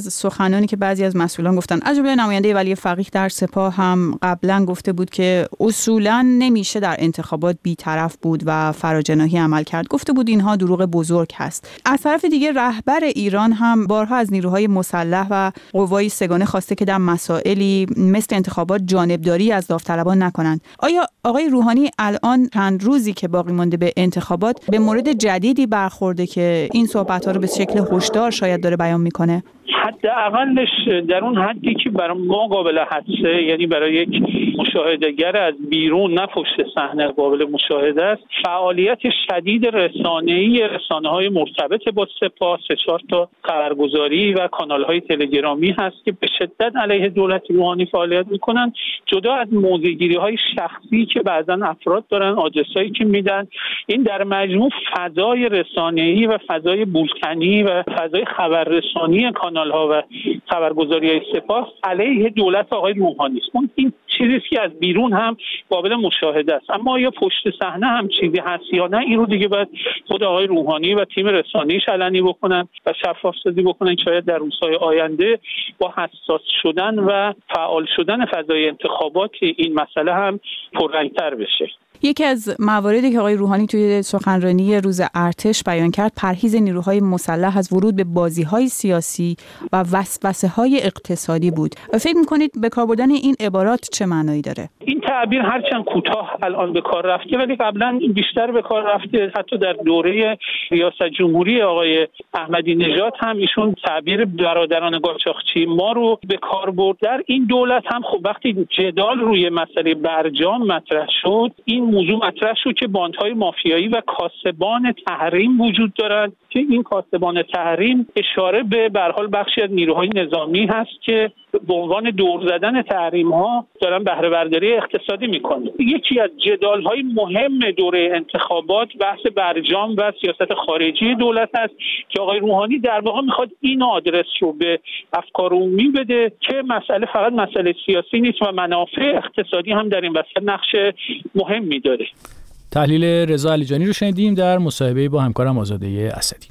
سخنانی که بعضی از مسئولان گفتن، از جمله نماینده ولی فقیه در سپاه هم قبلا گفته بود که اصولا نمیشه در انتخابات بی‌طرف بود و فراجناحی عمل کرد. گفته بود اینها دروغ بزرگ هست. از طرف دیگه رهبر ایران هم بارها از نیروهای مسلح و قوای سگانه خواسته که در مسائلی مثل انتخابات جانبداری از داوطلبان نکنند. آیا آقای روحانی الان چند روزی که باقی مونده به انتخابات به مورد جدیدی برخورده که این صحبت‌ها رو به شکل هشدار شاید داره بیان میکنه؟ حداقلش در اون حدی که برای ما قابل حدسه، یعنی برای یک مشاهدهگر از بیرون نه پشت صحنه قابل مشاهده است، فعالیت شدید رسانه‌ای رسانه‌های مرتبط با سپاه، سه چهار تا خبرگزاری و کانال‌های تلگرامی هست که به شدت علیه دولت روحانی فعالیت می‌کنن، جدا از موضع‌گیری‌های شخصی که بعضاً افراد دارن، آدرسایی که میدن. این در مجموع فضای رسانه‌ای و فضای بولتنی و فضای خبررسانی کانال‌ها و خبرگزاری‌های سپاه علیه دولت آقای روحانی است. اون این چیزی که از بیرون هم قابل مشاهده است، اما یا پشت صحنه هم چیزی هست یا نه، این رو دیگه باید خود آقای روحانی و تیم رسانه‌ایش علنی بکنن و شفاف سازی بکنن. شاید در روزهای آینده با حساس شدن و فعال شدن فضای انتخابات این مسئله هم پررنگ‌تر بشه. یکی از مواردی که آقای روحانی توی سخنرانی روز ارتش بیان کرد، پرهیز نیروهای مسلح از ورود به بازی‌های سیاسی و وسوسه‌های اقتصادی بود. فکر می‌کنید به کار بردن این عبارات چه معنایی داره؟ این تعبیر هرچند کوتاه الان به کار رفته ولی قبلا بیشتر به کار رفته. حتی در دوره ریاست جمهوری آقای احمدی نژاد هم ایشون تعبیر برادران قاچاقچی ما رو به کار برد. در این دولت هم خب وقتی جدال روی مسئله برجام مطرح شد، این موضوع مطرح شد که باندهای مافیایی و کاسبان تحریم وجود دارند که این کاسبان تحریم اشاره به به هر حال بخشی از نیروهای نظامی هست که به عنوان دور زدن تحریم ها دارن بهره برداری اقتصادی میکنه. یکی از جدال های مهم دوره انتخابات بحث برجام و سیاست خارجی دولت است که آقای روحانی در واقع میخواد این آدرس رو به افکار عمومی بده که مسئله فقط مسئله سیاسی نیست و منافع اقتصادی هم در این وسط نقش مهمی داره. تحلیل رضا علیجانی رو شنیدیم در مصاحبه با همکارم آزاده اسدی.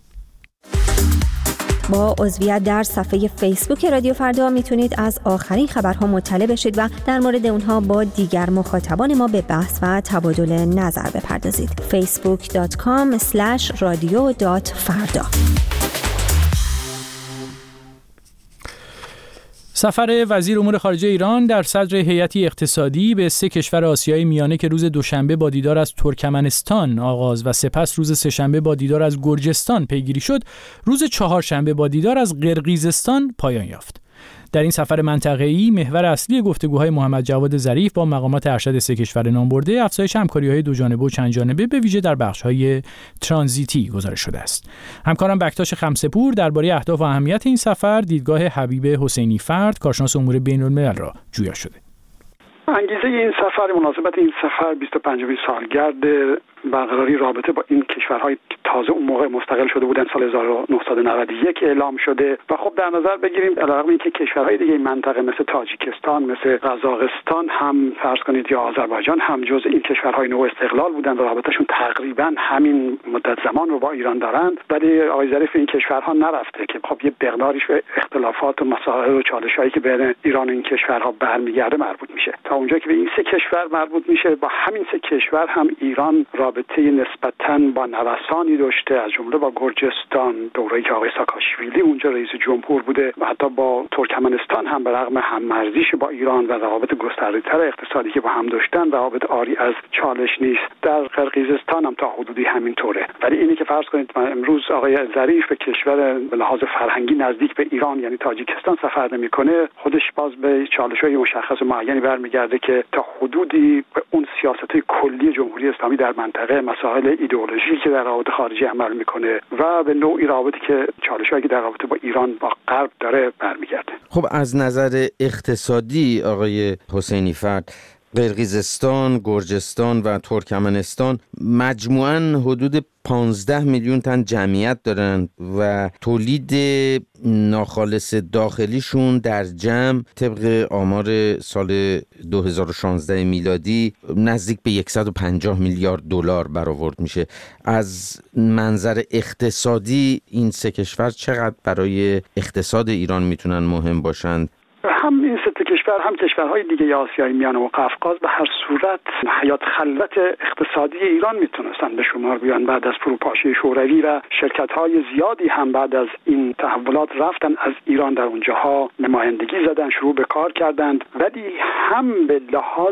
با عضویت در صفحه فیسبوک رادیو فردا میتونید از آخرین خبرها مطلع بشید و در مورد اونها با دیگر مخاطبان ما به بحث و تبادل نظر بپردازید. فیسبوک دات کام اسلش رادیو دات فردا. سفر وزیر امور خارجه ایران در صدر هیئتی اقتصادی به سه کشور آسیای میانه که روز دوشنبه با دیدار از ترکمنستان آغاز و سپس روز سه‌شنبه با دیدار از گرجستان پیگیری شد، روز چهارشنبه با دیدار از قرقیزستان پایان یافت. در این سفر منطقه‌ای محور اصلی گفتگوهای محمد جواد ظریف با مقامات ارشد سه کشور نامبرده افزایش همکاری‌های دو جانبه و چند جانبه به ویژه در بخش‌های ترانزیتی گزارش شده است. همکارم بکتاش خمسه‌پور درباره اهداف و اهمیت این سفر دیدگاه حبیب حسینی فرد کارشناس امور بین‌الملل را جویا شده. انگیزه این سفر، مناسبت این سفر بیست و پنجمین سالگرد برقراری رابطه با این کشورهای که تازه اون موقع مستقل شده بودن سال هزار و نهصد و نود و یک اعلام شده و خب در نظر بگیریم علاوه اینکه کشورهای دیگه این منطقه مثل تاجیکستان، مثل قزاقستان هم فرض کنید یا آذربایجان هم جزء این کشورهای نو استقلال بودن و رابطهشون تقریبا همین مدت زمان رو با ایران دارند، ولی آقای ظریف این کشورها نرفته که خب یه مقداریش به اختلافات و مسائل و چالش‌هایی که بین ایران و این کشورها برمیگرده مربوط میشه. تا اونجا که به این سه کشور مربوط میشه، با همین سه کشور هم ایران رابطه نسبتاً با نوسانی داشته، از جمله با گرجستان دوره‌ای که آقای ساکاشویلی اونجا رئیس جمهور بوده و حتی با ترکمنستان هم به رغم هم‌مرزیش با ایران و روابط گسترده‌تر اقتصادی که با هم داشتن روابط عاری از چالش نیست. در قرقیزستان هم تا حدودی همینطوره. ولی اینی که فرض کنید امروز آقای ظریف به کشور به لحاظ فرهنگی نزدیک به ایران یعنی تاجیکستان سفر نمی‌کنه، خودش باز به چالش‌های مشخص و معینی برمیگرده که تا حدودی به اون سیاست‌های کلی جمهوری اسلامی در منطقه، مسائل ایدئولوژی که در رابطه خارجی عمل میکنه و به نوعی رابطی که چالش‌هایی که در رابطه با ایران با غرب داره برمیگرده. خب از نظر اقتصادی آقای حسینی فرد قرقیزستان، گرجستان و ترکمنستان مجموعاً حدود پانزده میلیون تن جمعیت دارند و تولید ناخالص داخلیشون در جمع طبق آمار سال دو هزار و شانزده میلادی نزدیک به صد و پنجاه میلیارد دلار برآورد میشه. از منظر اقتصادی این سه کشور چقدر برای اقتصاد ایران میتونن مهم باشند؟ هم این سه کشور هم کشورهای دیگه آسیای میانه و قفقاز به هر صورت حیات خلوت اقتصادی ایران میتونستن به شمار بیان. بعد از فروپاشی شوروی و شرکت‌های زیادی هم بعد از این تحولات رفتن از ایران در اونجاها نمایندگی زدن، شروع به کار کردند، ولی هم به لحاظ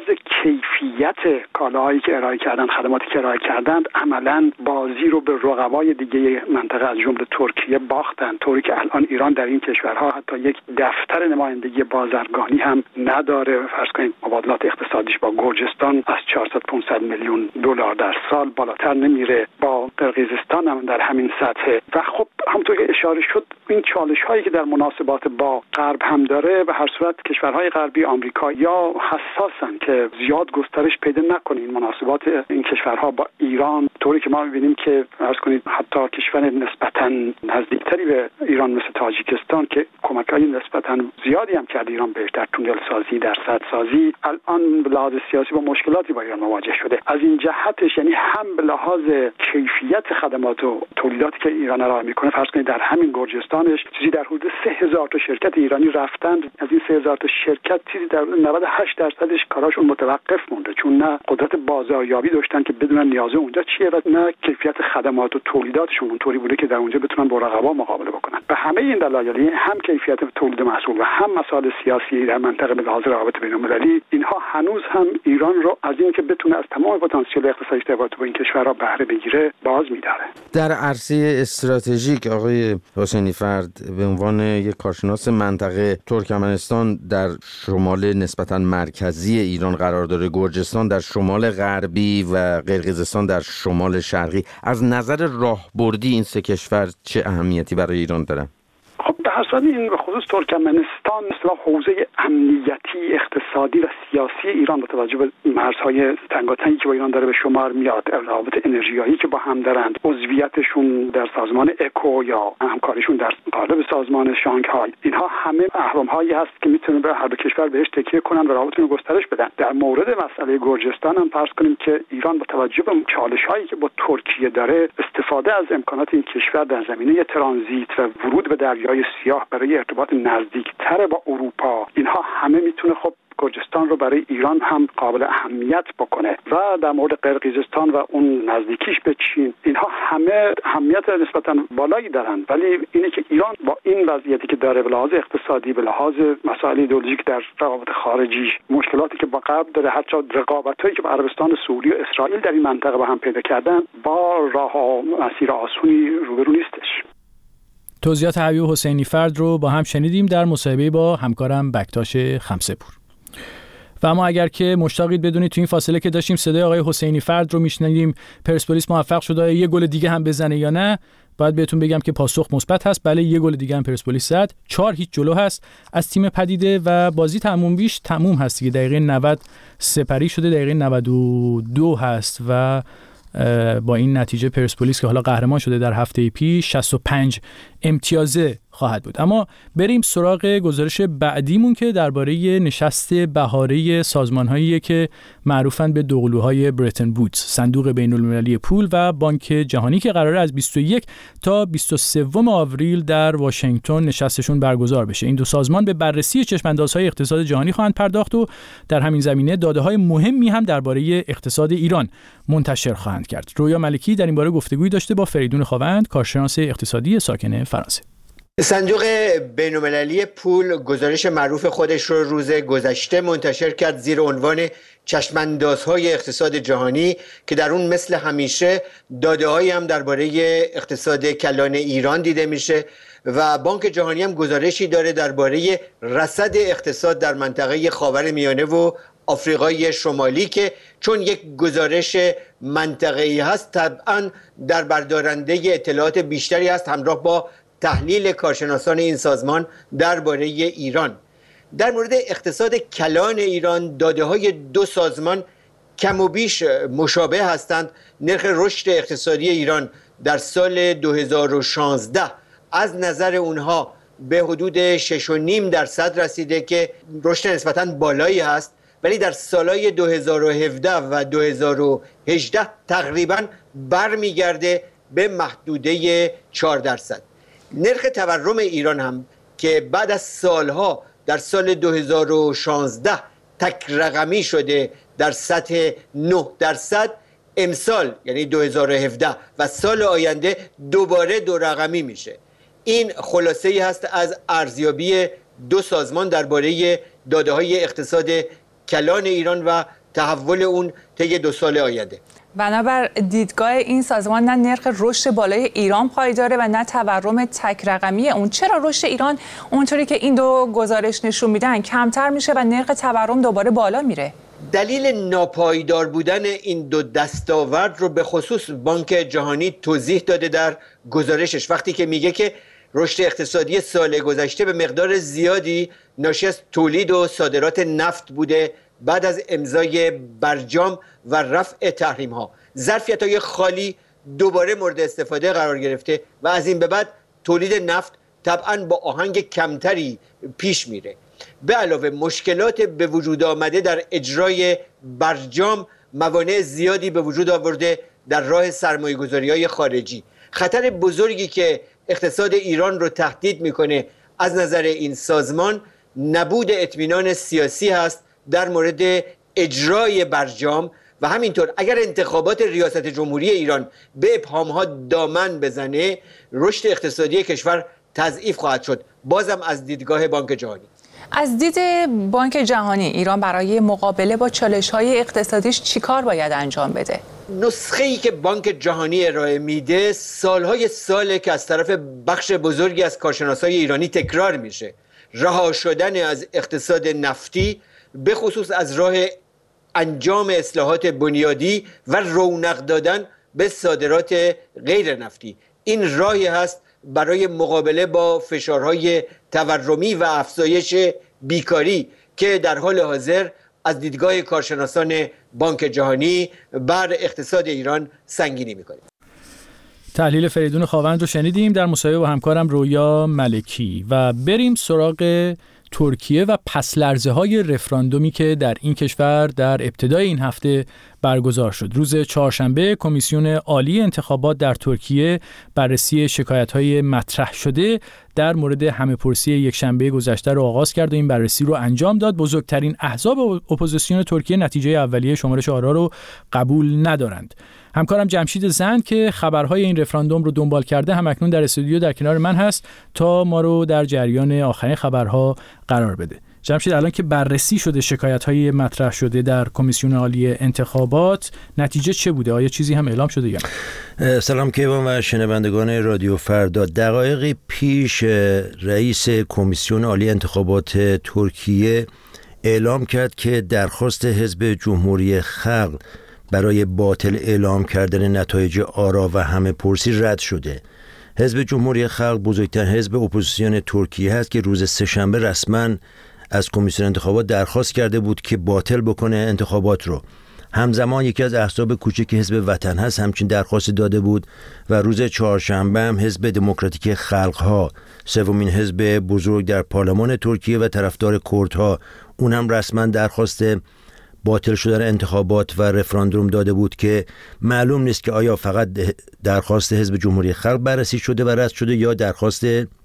کیفیت کالاهایی که ارائه کردند، خدماتی که ارائه کردند، عملاً بازی رو به رقبای دیگه منطقه از جمله ترکیه باختند، طوری که الان ایران در این کشورها حتی یک دفتر نمایندگی بازرگانی هم نداره. فرض کنید مبادلات اقتصادیش با گرجستان از چهارصد پانصد میلیون دلار در سال بالاتر نمیره، با قرقیزستان هم در همین سطح. و خب همونطور که اشاره شد این چالش هایی که در مناسبات با غرب هم داره، به هر صورت کشورهای غربی آمریکا یا حساسن که زیاد گسترش پیدا نکنه این مناسبات این کشورها با ایران، طوری که ما می‌بینیم که فرض کنید حتی کشور نسبتاً نزدیکتری به ایران مثل تاجیکستان که کمک‌های نسبتاً زیادی هم کرد ایران بهش در تونل سازی، در سدسازی، الان به لحاظ سیاسی با مشکلاتی با ایران مواجه شده. از این جهتش یعنی هم به لحاظ کیفیت خدمات و تولیداتی که ایران ارائه میکنه، فرض کنید در همین گرجستانش چیزی در حدود سه هزار تا شرکت ایرانی رفتند، از این سه هزار تا شرکت چیزی در نود و هشت درصدش کاراشون متوقف مونده، چون نه قدرت بازاریابی داشتن که بدونن نیاز اونجا چیه و نه کیفیت خدمات و تولیداتشون اونطوری بوده که در اونجا بتونن با رقبا مقابله بکنن. به همه این دلایل هم کیفیت تولید محصول و هم مسائل سیاسی در منطقه به لحاظ روابط بین‌المللی، اینها هنوز هم ایران رو از این که بتونه از تمام پتانسیل اقتصادیش در ارتباط با این کشورها بهره بگیره باز می‌داره. در عرصه استراتژیک آقای حسینی فرد به عنوان یک کارشناس منطقه، ترکمنستان در شمال نسبتاً مرکزی ایران قرار داره، گرجستان در شمال غربی و قرقیزستان در شمال شرقی. از نظر راهبردی این سه کشور چه اهمیتی برای ایران دارن؟ خب به هر صورت این به خصوص ترکمنستان مثلا حوزه امنیتی، اقتصادی و سیاسی ایران با توجه به مرزهای تنگاتنگی که با ایران داره به شمار میاد، روابط انرژیایی که با هم دارند، عضویتشون در سازمان اکو یا همکاریشون در قالب سازمان شانگهای، اینها همه اهرم‌هایی هست که میتونه به هر دو کشور بهش تکیه کنن و روابطشون رو گسترش بدن. در مورد مسئله گرجستان هم فرض کنیم که ایران با توجه به چالش‌هایی که با ترکیه داره، استفاده از امکانات این کشور در زمینه ترانزیت و ورود به دریای سیاه برای ارتباط نزدیکتر با اروپا، اینها همه میتونه خب گرجستان رو برای ایران هم قابل اهمیت بکنه. و در مورد قرقیزستان و اون نزدیکیش به چین، اینها همه اهمیت نسبتاً بالایی دارن، ولی اینه که ایران با این وضعیتی که داره به لحاظ اقتصادی، به لحاظ مسائل ایدئولوژیک در روابط خارجیش، مشکلاتی که با غرب داره، حتی رقابتایی که با عربستان سعودی و اسرائیل در این منطقه با هم پیدا کردن، با راه و مسیر آسونی روبرو نیستش. توضیحات حبیب حسینی فرد رو با هم شنیدیم در مصاحبه با همکارم بکتاش خمسه‌پور. و اما اگر که مشتاقید بدونید تو این فاصله که داشتیم صدای آقای حسینی فرد رو میشنیدیم، پرسپولیس موفق شده یه گل دیگه هم بزنه یا نه، باید بهتون بگم که پاسخ مثبت هست. بله، یه گل دیگه هم پرسپولیس زد، چهار هیچ جلو هست از تیم پدیده و بازی تموم بیش تموم هست دیگه. دقیقه نود سپری شده، دقیقه نود و دو هست و با این نتیجه پرسپولیس که حالا قهرمان شده در هفته پیش شصت و پنج امتیازه خواهد بود. اما بریم سراغ گزارش بعدیمون که درباره نشست بهاره سازمان‌هایی که معروفن به دوقلوهای برتن وودز، صندوق بین‌المللی پول و بانک جهانی، که قراره از بیست و یک تا بیست و سه آوریل در واشنگتن نشستشون برگزار بشه. این دو سازمان به بررسی چشم‌اندازهای اقتصاد جهانی خواهند پرداخت و در همین زمینه داده‌های مهمی هم درباره اقتصاد ایران منتشر خواهند کرد. رویا ملکی در این باره گفتگویی داشته با فریدون خاوند، کارشناس اقتصادی ساکن فرانسه. صندوق بین‌المللی پول گزارش معروف خودش رو روز گذشته منتشر کرد زیر عنوان چشم‌اندازهای اقتصاد جهانی که در اون مثل همیشه داده‌هایی هم درباره اقتصاد کلان ایران دیده میشه و بانک جهانی هم گزارشی داره درباره رصد اقتصاد در منطقه خاورمیانه و آفریقای شمالی که چون یک گزارش منطقه‌ای هست طبعاً در بردارنده اطلاعات بیشتری هست همراه با تحلیل کارشناسان این سازمان درباره ایران. در مورد اقتصاد کلان ایران داده های دو سازمان کم و بیش مشابه هستند. نرخ رشد اقتصادی ایران در سال دو هزار و شانزده از نظر اونها به حدود شش و نیم درصد رسیده که رشد نسبتاً بالایی هست، ولی در سالهای دو هزار و هفده و دو هزار و هجده تقریباً برمیگرده به محدوده چهار درصد. نرخ تورم ایران هم که بعد از سالها در سال دو هزار و شانزده تک رقمی شده در سطح نه درصد، امسال یعنی دو هزار و هفده و سال آینده دوباره دو رقمی میشه. این خلاصه ای هست از ارزیابی دو سازمان درباره داده‌های اقتصاد کلان ایران و تحول اون طی دو سال آینده. بنابر دیدگاه این سازمان نه نرخ رشد بالای ایران پایداره و نه تورم تک رقمی اون. چرا رشد ایران اونطوری که این دو گزارش نشون میدن کمتر میشه و نرخ تورم دوباره بالا میره؟ دلیل ناپایدار بودن این دو دستاورد رو به خصوص بانک جهانی توضیح داده در گزارشش وقتی که میگه که رشد اقتصادی سال گذشته به مقدار زیادی ناشی از تولید و صادرات نفت بوده بعد از امضای برجام و رفع تحریم ها. ظرفیت های خالی دوباره مورد استفاده قرار گرفته و از این به بعد تولید نفت طبعاً با آهنگ کمتری پیش میره. به علاوه مشکلات به وجود آمده در اجرای برجام موانع زیادی به وجود آورده در راه سرمایه‌گذاری‌های خارجی. خطر بزرگی که اقتصاد ایران رو تهدید میکنه از نظر این سازمان نبود اطمینان سیاسی هست در مورد اجرای برجام و همینطور اگر انتخابات ریاست جمهوری ایران به ابهام‌ها دامن بزنه رشد اقتصادی کشور تضعیف خواهد شد. بازم از دیدگاه بانک جهانی. از دید بانک جهانی ایران برای مقابله با چالش‌های اقتصادیش چیکار باید انجام بده؟ نسخه‌ای که بانک جهانی ارائه میده سالهای ساله که از طرف بخش بزرگی از کارشناسای ایرانی تکرار میشه. رها شدن از اقتصاد نفتی به خصوص از راه انجام اصلاحات بنیادی و رونق دادن به صادرات غیر نفتی. این راهی هست برای مقابله با فشارهای تورمی و افزایش بیکاری که در حال حاضر از دیدگاه کارشناسان بانک جهانی بر اقتصاد ایران سنگینی میکنه. تحلیل فریدون خاوند رو شنیدیم در مصاحبه با همکارم رویا ملکی و بریم سراغ ترکیه و پس لرزه های رفراندومی که در این کشور در ابتدای این هفته برگزار شد. روز چهارشنبه کمیسیون عالی انتخابات در ترکیه بررسی شکایت‌های مطرح شده در مورد همه‌پرسی یک شنبه گذشته رو آغاز کرد و این بررسی رو انجام داد. بزرگترین احزاب اپوزیسیون ترکیه نتیجه اولیه شمارش آرا رو قبول ندارند. همکارم جمشید زند که خبرهای این رفراندوم رو دنبال کرده هم اکنون در استودیو در کنار من هست تا ما رو در جریان آخرین خبرها قرار بده. جمشید، الان که بررسی شده شکایت‌های مطرح شده در کمیسیون عالی انتخابات، نتیجه چه بوده؟ آیا چیزی هم اعلام شده یا نه؟ سلام کیوان و شنوندگان رادیو فردا. دقایقی پیش رئیس کمیسیون عالی انتخابات ترکیه اعلام کرد که درخواست حزب جمهوری خلق برای باطل اعلام کردن نتایج آرا و همه‌پرسی رد شده. حزب جمهوری خلق بزرگترین حزب اپوزیسیون ترکیه است که روز سه‌شنبه رسما از کمیسیون انتخابات درخواست کرده بود که باطل بکنه انتخابات رو. همزمان یکی از احزاب کوچک حزب وطن هست همچین درخواست داده بود و روز چهارشنبه هم حزب دموکراتیک خلق‌ها، سومین حزب بزرگ در پارلمان ترکیه و طرفدار کردها، اون هم رسما درخواست باطل شدن انتخابات و رفراندوم داده بود که معلوم نیست که آیا فقط درخواست حزب جمهوری خلق بررسی شده و رد شده یا درخواست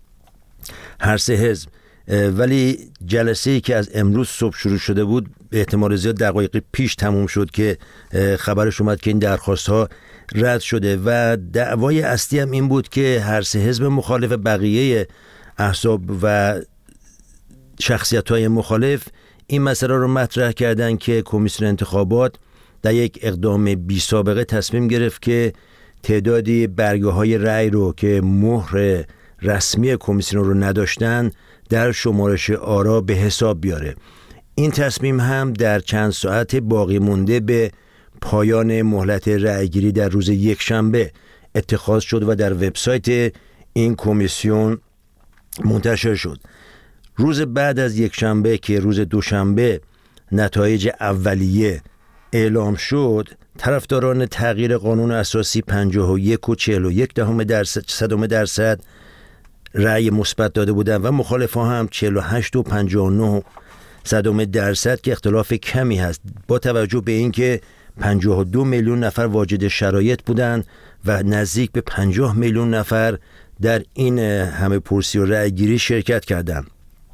هر سه حزب. ولی جلسه‌ای که از امروز صبح شروع شده بود به احتمال زیاد دقایق پیش تموم شد که خبرش اومد که این درخواست‌ها رد شده و دعوای اصلی هم این بود که هر سه حزب مخالف بقیه احزاب و شخصیت‌های مخالف این مسئله رو مطرح کردن که کمیسیون انتخابات در یک اقدام بی سابقه تصمیم گرفت که تعدادی برگه‌های رأی رو که مهر رسمی کمیسیون رو نداشتن در شمارش آرا به حساب بیاره. این تصمیم هم در چند ساعت باقی مونده به پایان مهلت رأیگیری در روز یکشنبه اتخاذ شد و در وبسایت این کمیسیون منتشر شد. روز بعد از یک شنبه که روز دوشنبه نتایج اولیه اعلام شد، طرفداران تغییر قانون اساسی پنجاه و یک و چهل و یک دهم درصد صدم درصد رأی مثبت داده بودند و مخالفان هم چهل و هشت و پنجاه و نه صدم درصد که اختلاف کمی هست با توجه به اینکه پنجاه و دو میلیون نفر واجد شرایط بودند و نزدیک به پنجاه میلیون نفر در این همه پرسی و رأی گیری شرکت کردند.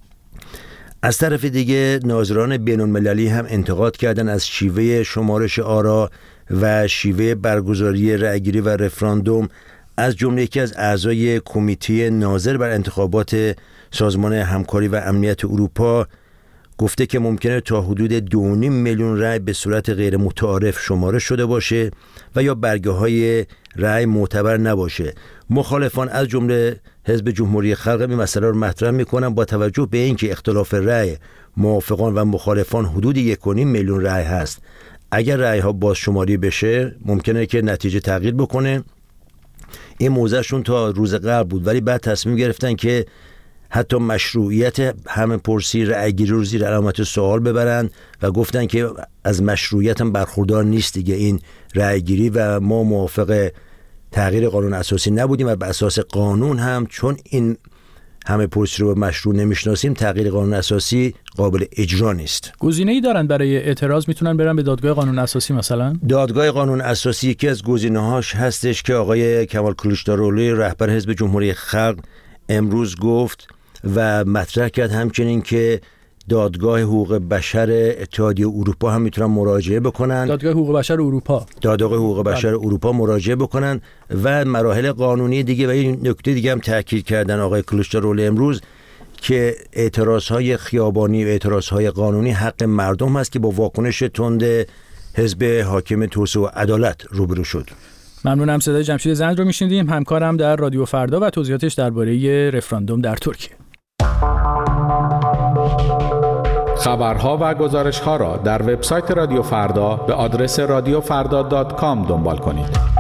از طرف دیگه ناظران بین المللی هم انتقاد کردند از شیوه شمارش آرا و شیوه برگزاری رأیگیری و رفراندوم، از جمله یکی از اعضای کمیته ناظر بر انتخابات سازمان همکاری و امنیت اروپا گفته که ممکنه تا حدود دو و نیم میلیون رأی به صورت غیر متعارف شمارش شده باشه و یا برگه های رأی معتبر نباشه. مخالفان از جمله حزب جمهوری خلق این مسئله رو مطرح میکنن با توجه به اینکه اختلاف رأی موافقان و مخالفان حدود یک و نیم میلیون رأی هست. اگر رأی ها بازشماری بشه ممکنه که نتیجه تغییر بکنه. این موضعشون تا روز قبل بود، ولی بعد تصمیم گرفتن که حتی مشروعیت همه پرسی رأیگیری رو زیر علامت سوال ببرن و گفتن که از مشروعیت هم برخوردار نیست دیگه این رأیگیری و ما موافق تغییر قانون اساسی نبودیم و به اساس قانون هم چون این همه پرسی رو به مشروع نمیشناسیم تغییر قانون اساسی قابل اجرا نیست. گزینه‌ای دارن برای اعتراض؟ میتونن برن به دادگاه قانون اساسی مثلا؟ دادگاه قانون اساسی یکی از گزینه‌هاش هستش که آقای کمال کلیچدارولو رهبر حزب جمهوری خلق امروز گفت و مطرح کرد، همچنین که دادگاه حقوق بشر اتحادیه اروپا هم میتونن مراجعه بکنن. دادگاه حقوق بشر اروپا دادگاه حقوق بشر اروپا مراجعه بکنن و مراحل قانونی دیگه. و این نکته دیگه هم تاکید کردن آقای کلیچدارولو امروز که اعتراضهای خیابانی و اعتراضهای قانونی حق مردم هست که با واکنش تند حزب حاکم توسعه و عدالت روبرو شد. ممنونم. صدای جمشید زند رو میشنیدیم، همکارم در رادیو فردا و توضیحاتش درباره رفراندوم در ترکیه. خبرها و گزارش‌ها را در وبسایت رادیو فردا به آدرس رادیو فردا دات کام دنبال کنید.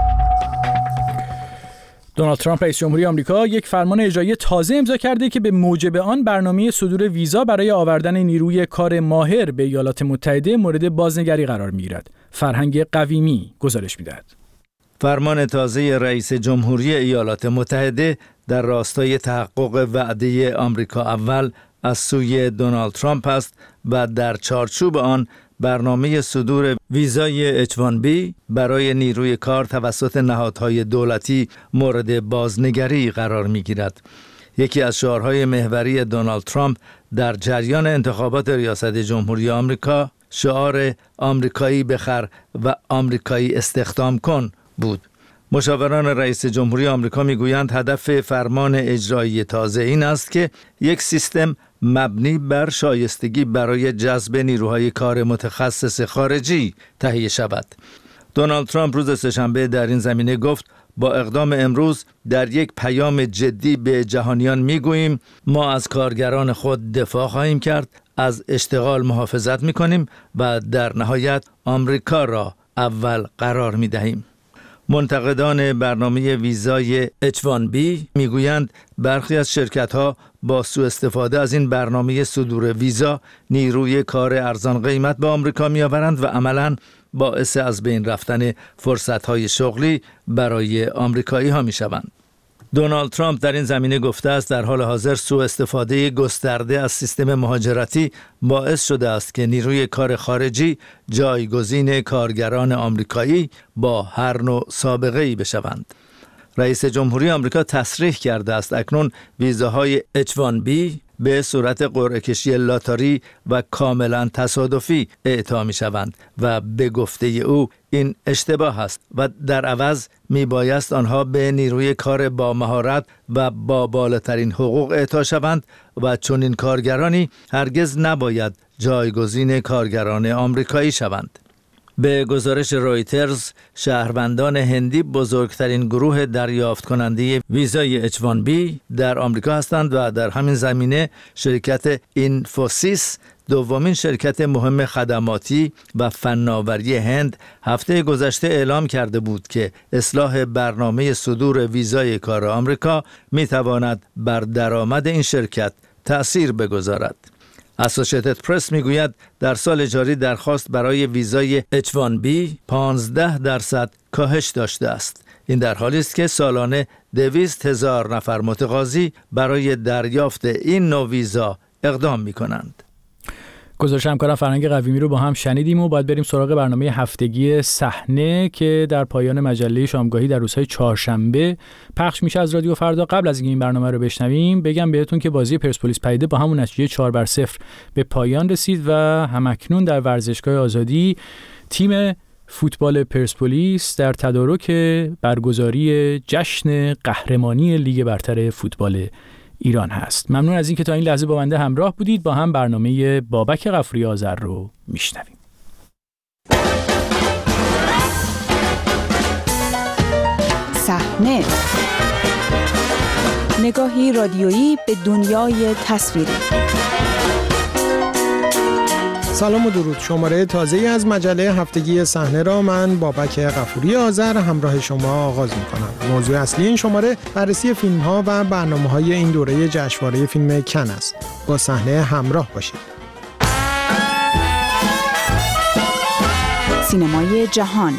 دونالد ترامپ رئیس جمهوری آمریکا یک فرمان اجرایی تازه امضا کرده که به موجب آن برنامه صدور ویزا برای آوردن نیروی کار ماهر به ایالات متحده مورد بازنگری قرار می‌گیرد. فرهنگ قویمی گزارش می‌دهد. فرمان تازه رئیس جمهوری ایالات متحده در راستای تحقق وعده آمریکا اول از سوی دونالد ترامپ است و در چارچوب آن برنامه صدور ویزای اچ وان بی برای نیروی کار توسط نهادهای دولتی مورد بازنگری قرار می‌گیرد. یکی از شعارهای محوری دونالد ترامپ در جریان انتخابات ریاست جمهوری آمریکا شعار آمریکایی بخر و آمریکایی استخدام کن بود. مشاوران رئیس جمهوری آمریکا میگویند هدف فرمان اجرایی تازه این است که یک سیستم مبنی بر شایستگی برای جذب نیروهای کار متخصص خارجی تهیه شود. دونالد ترامپ روز سه‌شنبه در این زمینه گفت با اقدام امروز در یک پیام جدی به جهانیان میگوییم ما از کارگران خود دفاع خواهیم کرد، از اشتغال محافظت میکنیم و در نهایت آمریکا را اول قرار میدهیم. منتقدان برنامه ویزای اچ وان بی میگویند برخی از شرکت‌ها با سوء استفاده از این برنامه صدور ویزا نیروی کار ارزان قیمت به آمریکا می‌آورند و عملاً باعث از بین رفتن فرصت‌های شغلی برای آمریکایی‌ها می‌شوند. دونالد ترامپ در این زمینه گفته است در حال حاضر سوء استفاده گسترده از سیستم مهاجرتی باعث شده است که نیروی کار خارجی جایگزین کارگران آمریکایی با هر نوع سابقه‌ای بشوند. رئیس جمهوری آمریکا تصریح کرده است اکنون ویزاهای اچ وان بی به صورت قرعه کشی لاتاری و کاملا تصادفی اعطا می شوند و به گفته او این اشتباه است و در عوض می بایست آنها به نیروی کار با مهارت و با بالاترین حقوق اعطا شوند و چون این کارگرانی هرگز نباید جایگزین کارگران آمریکایی شوند. به گزارش رویترز شهروندان هندی بزرگترین گروه دریافت کننده ویزای اچ وان بی در آمریکا هستند و در همین زمینه شرکت اینفوسیس دومین شرکت مهم خدماتی و فناوری هند هفته گذشته اعلام کرده بود که اصلاح برنامه صدور ویزای کار آمریکا می تواند بر درآمد این شرکت تأثیر بگذارد. اسوسییتد پرس میگوید در سال جاری درخواست برای ویزای اچ وان بی پانزده درصد کاهش داشته است. این در حالی است که سالانه دویست هزار نفر متقاضی برای دریافت این نوع ویزا اقدام می کنند. گزارش همکارم فرهنگ قویمی رو با هم شنیدیم و باید بریم سراغ برنامه هفتگی صحنه که در پایان مجله شامگاهی در روزهای چهارشنبه پخش میشه از رادیو فردا. قبل از اینکه این برنامه رو بشنویم بگم بهتون که بازی پرسپولیس پدیده با همون نتیجه چهار بر صفر به پایان رسید و همکنون در ورزشگاه آزادی تیم فوتبال پرسپولیس در تدارک برگزاری جشن قهرمانی لیگ برتر فوتبال ایران هست. ممنون از اینکه تا این لحظه با بنده همراه بودید. با هم برنامه بابک غفوری آذر رو میشنویم. صحنه، نگاهی رادیویی به دنیای تصویری. سلام و درود. شماره تازه‌ای از مجله هفتگی صحنه را من بابک غفوری آذر همراه شما آغاز می‌کنم. موضوع اصلی این شماره بررسی فیلم‌ها و برنامه‌های این دوره جشنواره فیلم کن است. با صحنه همراه باشید. سینمای جهان.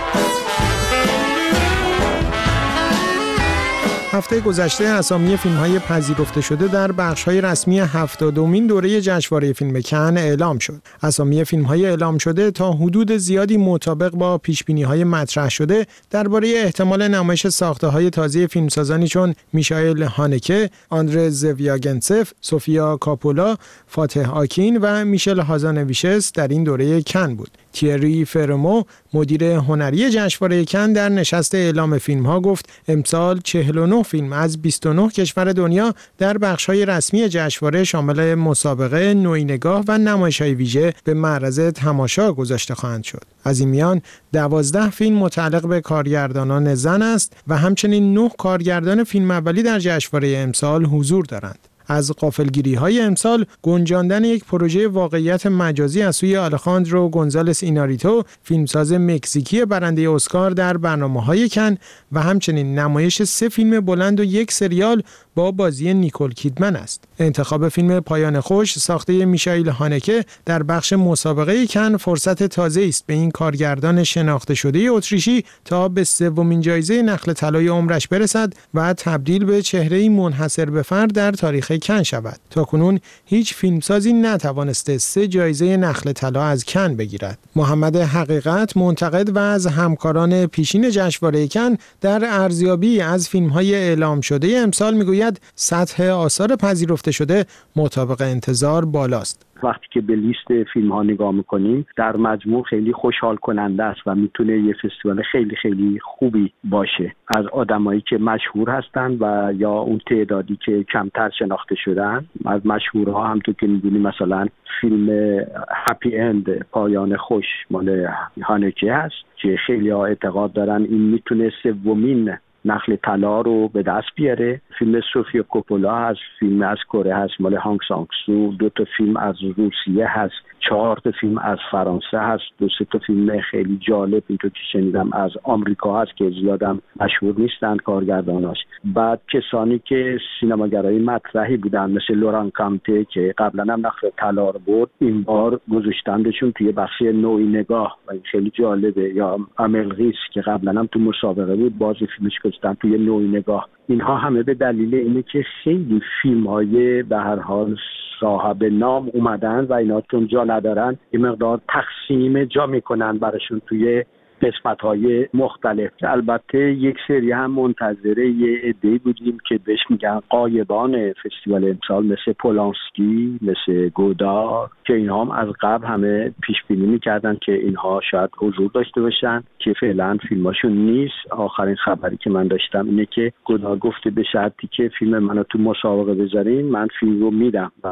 هفته گذشته اسامی فیلم‌های پذیرفته شده در بخش‌های رسمی هفتادمین دوره جشنواره فیلم کن اعلام شد. اسامی فیلم‌های اعلام شده تا حدود زیادی مطابق با پیش‌بینی‌های مطرح شده درباره احتمال نمایش ساخته‌های تازه فیلمسازانی چون میشائیل هانکه، آندره زویاگنتسف، سوفیا کاپولا، فاتح آکین و میشل هازانویشس در این دوره کن بود. تیری فرمو مدیر هنری جشنواره کن در نشست اعلام فیلم‌ها گفت امسال چهل و نه فیلم از بیست و نه کشور دنیا در بخش‌های رسمی جشنواره شامل مسابقه، نوعی نگاه و نمایش‌های ویژه به معرض تماشا گذاشته خواهند شد. از این میان دوازده فیلم متعلق به کارگردانان زن است و همچنین نه کارگردان فیلم اولی در جشنواره امسال حضور دارند. از غافلگیری‌های امسال گنجاندن یک پروژه واقعیت مجازی از سوی آلخاندرو گونزالس ایناریتو، فیلمساز مکزیکی برنده اسکار در برنامه‌های کن و همچنین نمایش سه فیلم بلند و یک سریال با بازی نیکول کیدمن است. انتخاب فیلم پایان خوش ساخته میشائیل هانکه در بخش مسابقه کن فرصت تازه‌ای است به این کارگردان شناخته شده اتریشی تا به سومین جایزه نخل طلای عمرش برسد و تبدیل به چهره‌ای منحصر به فرد در تاریخ کن شود. تاکنون هیچ فیلمسازی نتوانسته سه جایزه نخل طلا از کن بگیرد. محمد حقیقت منتقد و از همکاران پیشین جشنواره کن در ارزیابی از فیلم‌های اعلام شده امسال میگوید سطح آثار پذیرفته شده مطابق انتظار بالاست. وقتی که به لیست فیلم ها نگاه میکنیم در مجموع خیلی خوشحال کننده است و میتونه یه فستیوال خیلی خیلی خوبی باشه. از آدمایی که مشهور هستن و یا اون تعدادی که کمتر شناخته شدن. از مشهورها همونطور که میدونیم مثلا فیلم هپی اند پایان خوش مال هانکه هست که خیلی ها اعتقاد دارن این میتونه سومین نخل طلا رو به دست بیاره. فیلم سوفیا کوپولا هست، فیلم از کره هست مال هانگ سانگ سو، دو تا فیلم از روسیه هست، چهار تا فیلم از فرانسه هست، دو سه تا فیلم خیلی جالب اینطور که شنیدم از آمریکا هست که زیادم مشهور نیستند کارگرداناش. بعد کسانی که سینماگرای مطرحی بودن مثل لوران کامته که قبلا هم نخل طلا رو برد این بار گذاشتندشون توی بخش نوعی نگاه و این خیلی جالبه. یا امل ریس که قبلا هم تو مسابقه بود باز فیلمش گذاشتن توی نوعی نگاه. اینها همه به دلیل اینه که خیلی فیلم‌های به هر حال صاحب نام اومدن و اینا چون جا ندارن این مقدار تقسیم جا میکنن براشون توی قسمت‌های مختلف. البته یک سری هم منتظره یه عده‌ای بودیم که بهش میگن غایبان فستیوال امسال مثل پولانسکی، مثل گودار که اینها هم از قبل همه پیش بینی میکردن که اینها شاید حضور داشته باشن که فعلا فیلماشون نیست. آخرین خبری که من داشتم اینه که گودار گفته به شرطی که فیلم منو تو مسابقه بذارین من فیلم رو میدم و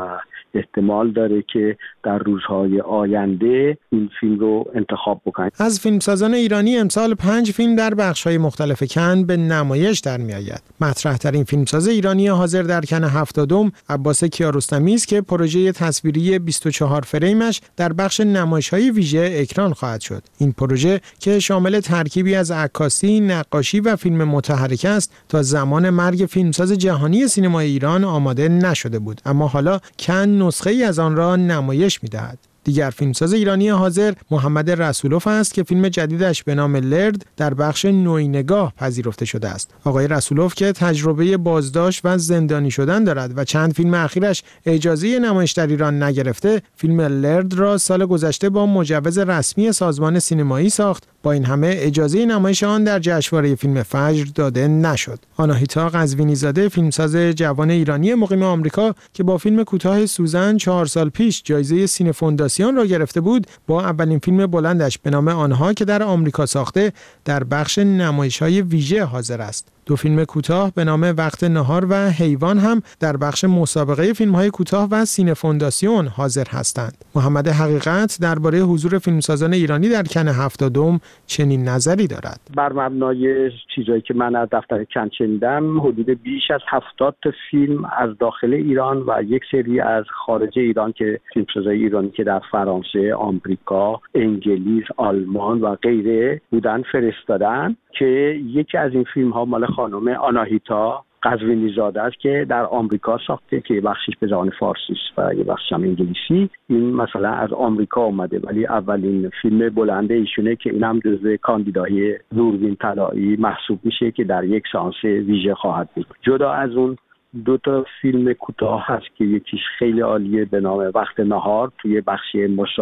احتمال داره که در روزهای آینده این فیلم رو انتخاب بکنن. از فیلمسازان ایرانی امسال پنج فیلم در بخش‌های مختلف کن به نمایش در میآید. مطرح ترین فیلمساز ایرانی حاضر در کن هفتادم عباس کیارستمی است که پروژه تصویری بیست و چهار فریمش در بخش نمایش‌های ویژه اکران خواهد شد. این پروژه که شامل ترکیبی از عکاسی، نقاشی و فیلم متحرک است، تا زمان مرگ فیلمساز جهانی سینمای ایران آماده نشده بود، اما حالا کن نسخه‌ای از آن را نمایش می‌دهد. دیگر فیلمساز ایرانی حاضر محمد رسولوف است که فیلم جدیدش به نام لرد در بخش نوینگاه پذیرفته شده است. آقای رسولوف که تجربه بازداشت و زندانی شدن دارد و چند فیلم اخیرش اجازه نمایش در ایران نگرفته، فیلم لرد را سال گذشته با مجوز رسمی سازمان سینمایی ساخت. با این همه اجازه نمایش آن در جشنواره فیلم فجر داده نشد. آناهیتا قزوینی زاده، فیلمساز جوان ایرانی مقیم آمریکا که با فیلم کوتاه سوزن چهار سال پیش جایزه سینه فونداسیون را گرفته بود، با اولین فیلم بلندش به نام آنها که در آمریکا ساخته در بخش نمایش‌های ویژه حاضر است. دو فیلم کوتاه به نام وقت نهار و حیوان هم در بخش مسابقه فیلم‌های کوتاه و سینه فونداسیون حاضر هستند. محمد حقیقت درباره حضور فیلمسازان ایرانی در کن هفتادم چنین نظری دارد. بر مبنای چیزایی که من از دفتر کن شنیدم، حدود بیش از هفتاد تا فیلم از داخل ایران و یک سری از خارج ایران که فیلمسازای ایرانی که در فرانسه، آمریکا، انگلیس، آلمان و غیره بودن فرستادن که یکی از این فیلم ها مال خانم آناهیتا قزوینی زاده است که در آمریکا ساخته که بخشش به زبان فارسی است و یه بخشش هم انگلیسی. این مثلا از آمریکا اومده، ولی اولین فیلم بلند ایشونه که این هم جزو کاندیدای دوربین طلایی محسوب میشه که در یک سانس ویژه خواهد بود. جدا از اون دو تا فیلم کوتاه هست که یکیش خیلی عالیه به نام وقت نهار توی بخش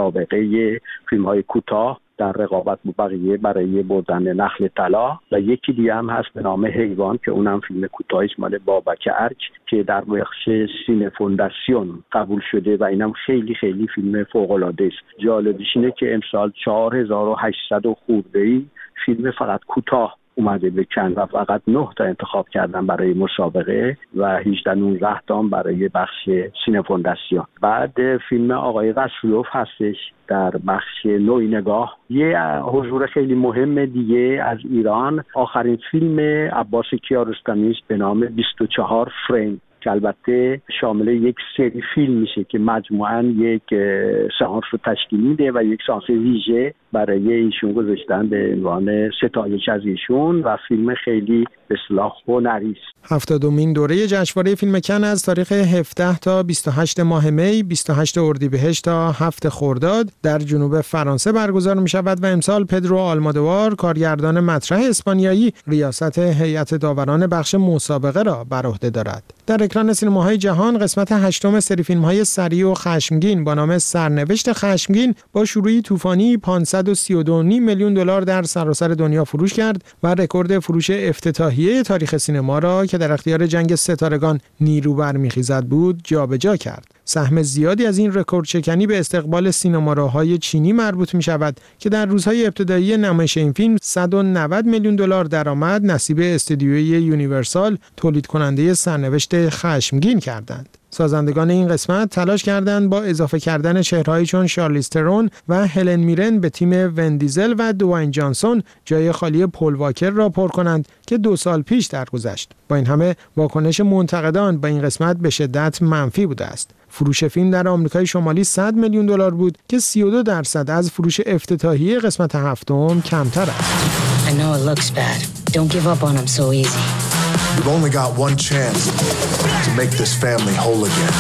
مسابقه فیلم های کوتاه در رقابت با بقیه برای بردن نخل طلا، و یکی دیگه هم هست به نام حیوان که اونم فیلم کوتاهی مال بابک ارک که در بخش سینه فونداسیون قبول شده و اینم خیلی خیلی فیلم فوق العاده است. جالبیش اینه که امسال چهار هزار و هشتصد خورده‌ای فیلم فقط کوتاه اومده به کن و فقط نه تا انتخاب کردن برای مسابقه و هجده نوزده تا برای بخش سینه فونداسیون. بعد فیلم آقای رسولوف هستش در بخش نوینگاه. یه حضور خیلی مهم دیگه از ایران، آخرین فیلم عباس کیارستمی است به نام بیست و چهار فریم که البته شامل یک سری فیلم میشه که مجموعاً یک سانس رو تشکیل میده و یک سانس ویژه برای ایشون گذاشتن به عنوان ستایش از ایشون و فیلم خیلی به اصطلاح هنری است. هفتادمین دوره جشنواره فیلم کن از تاریخ هفده تا بیست و هشت ماه می، بیست و هشت اردیبهشت تا هفت خرداد در جنوب فرانسه برگزار می شود و امسال پدرو آلمودوار، کارگردان مطرح اسپانیایی، ریاست هیئت داوران بخش مسابقه را بر عهده دارد. در اکران سینماهای جهان قسمت هشتم سری فیلم‌های سریع و خشمگین با نام سرنوشت خشمگین با شروعی طوفانی پانصد و سی و دو و نیم میلیون دلار در سراسر دنیا فروش کرد و رکورد فروش افتتاحیه تاریخ سینما را که در اختیار جنگ ستارگان نیرو برمیخیزد بود جابجا کرد. سهم زیادی از این رکورد شکنی به استقبال سینماراهای چینی مربوط می شود که در روزهای ابتدایی نمایش این فیلم صد و نود میلیون دلار درآمد نصیب استودیوی یونیورسال تولید کننده سرنوشت خشمگین کردند. سازندگان این قسمت تلاش کردند با اضافه کردن چهرهایی چون شارلیز ترون و هلن میرن به تیم ون دیزل و دواین جانسون جای خالی پل واکر را پر کنند که دو سال پیش درگذشت. با این همه واکنش منتقدان با این قسمت به شدت منفی بوده است. فروش فیلم در آمریکای شمالی صد میلیون دلار بود که سی و دو درصد از فروش افتتاحیه قسمت هفتم کمتر است. I know it looks bad. Don't give up on him so easy. You've only got one chance to make this family whole again.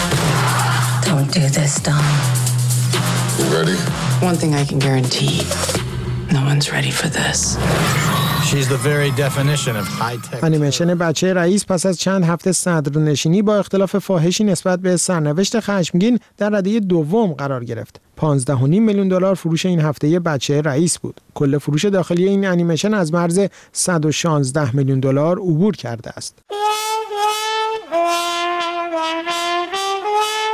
Don't do this, Dom. You ready? One thing I can guarantee. No one's ready for this. She's the very definition of high-tech. انیمیشن بچه رئیس پس از چند هفته صدرنشینی با اختلاف فاحشی نسبت به سرنوشت خشمگین در رده دوم قرار گرفت. پانزده و نیم میلیون دلار فروش این هفته بچه رئیس بود. کل فروش داخلی این انیمیشن از مرز صد و شانزده میلیون دلار عبور کرده است.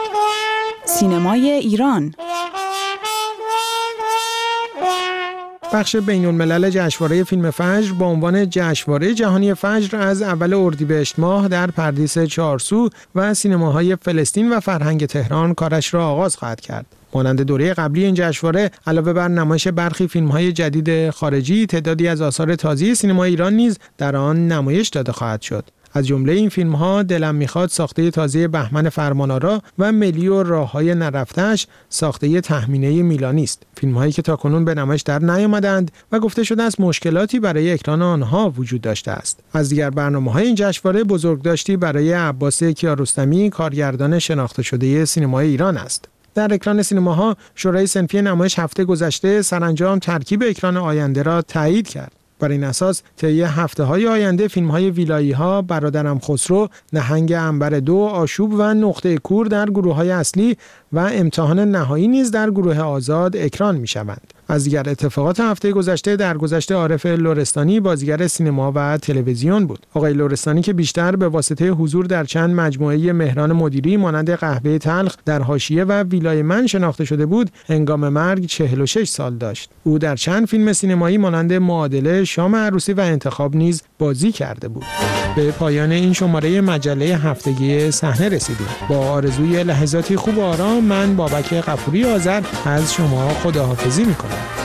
سینمای ایران. بخش بین‌الملل جشنواره فیلم فجر با عنوان جشنواره جهانی فجر از اول اردیبهشت ماه در پردیس چهارسو و سینماهای فلسطین و فرهنگ تهران کارش را آغاز خواهد کرد. مانند دوره قبلی این جشنواره علاوه بر نمایش برخی فیلم‌های جدید خارجی، تعدادی از آثار تازه سینما ایران نیز در آن نمایش داده خواهد شد. از جمله این فیلم‌ها دلم میخواد ساخته تازه بهمن فرمانآرا و ملی و راه‌های نرفته‌اش ساخته تهمینه میلانی است. فیلم‌هایی که تاکنون به نمایش در نیامدند و گفته شده است مشکلاتی برای اکران آنها وجود داشته است. از دیگر برنامه‌های این جشنواره بزرگداشتی برای عباس کیارستمی، کارگردان شناخته شده سینمای ایران است. در اکران سینماها شورای صنفی نمایش هفته گذشته سرانجام ترکیب اکران آینده را تایید کرد. بر این اساس طی هفته‌های آینده فیلم‌های ویلایی‌ها، برادرم خسرو، نهنگ عنبر دو، آشوب و نقطه کور در گروه‌های اصلی و امتحان نهایی نیز در گروه آزاد اکران می‌شوند. از دیگر اتفاقات هفته گذشته در گذشته عارف لرستانی بازیگر سینما و تلویزیون بود. آقای لرستانی که بیشتر به واسطه حضور در چند مجموعه مهران مدیری مانند قهوه تلخ در حاشیه و ویلای من شناخته شده بود، هنگام مرگ چهل و شش سال داشت. او در چند فیلم سینمایی مانند معادله، شام عروسی و انتخاب نیز بازی کرده بود. به پایان این شماره مجله هفتگی صحنه رسیدیم. با آرزوی لحظاتی خوب و آرام، من بابک غفوری آذر از شما خداحافظی می‌کنم.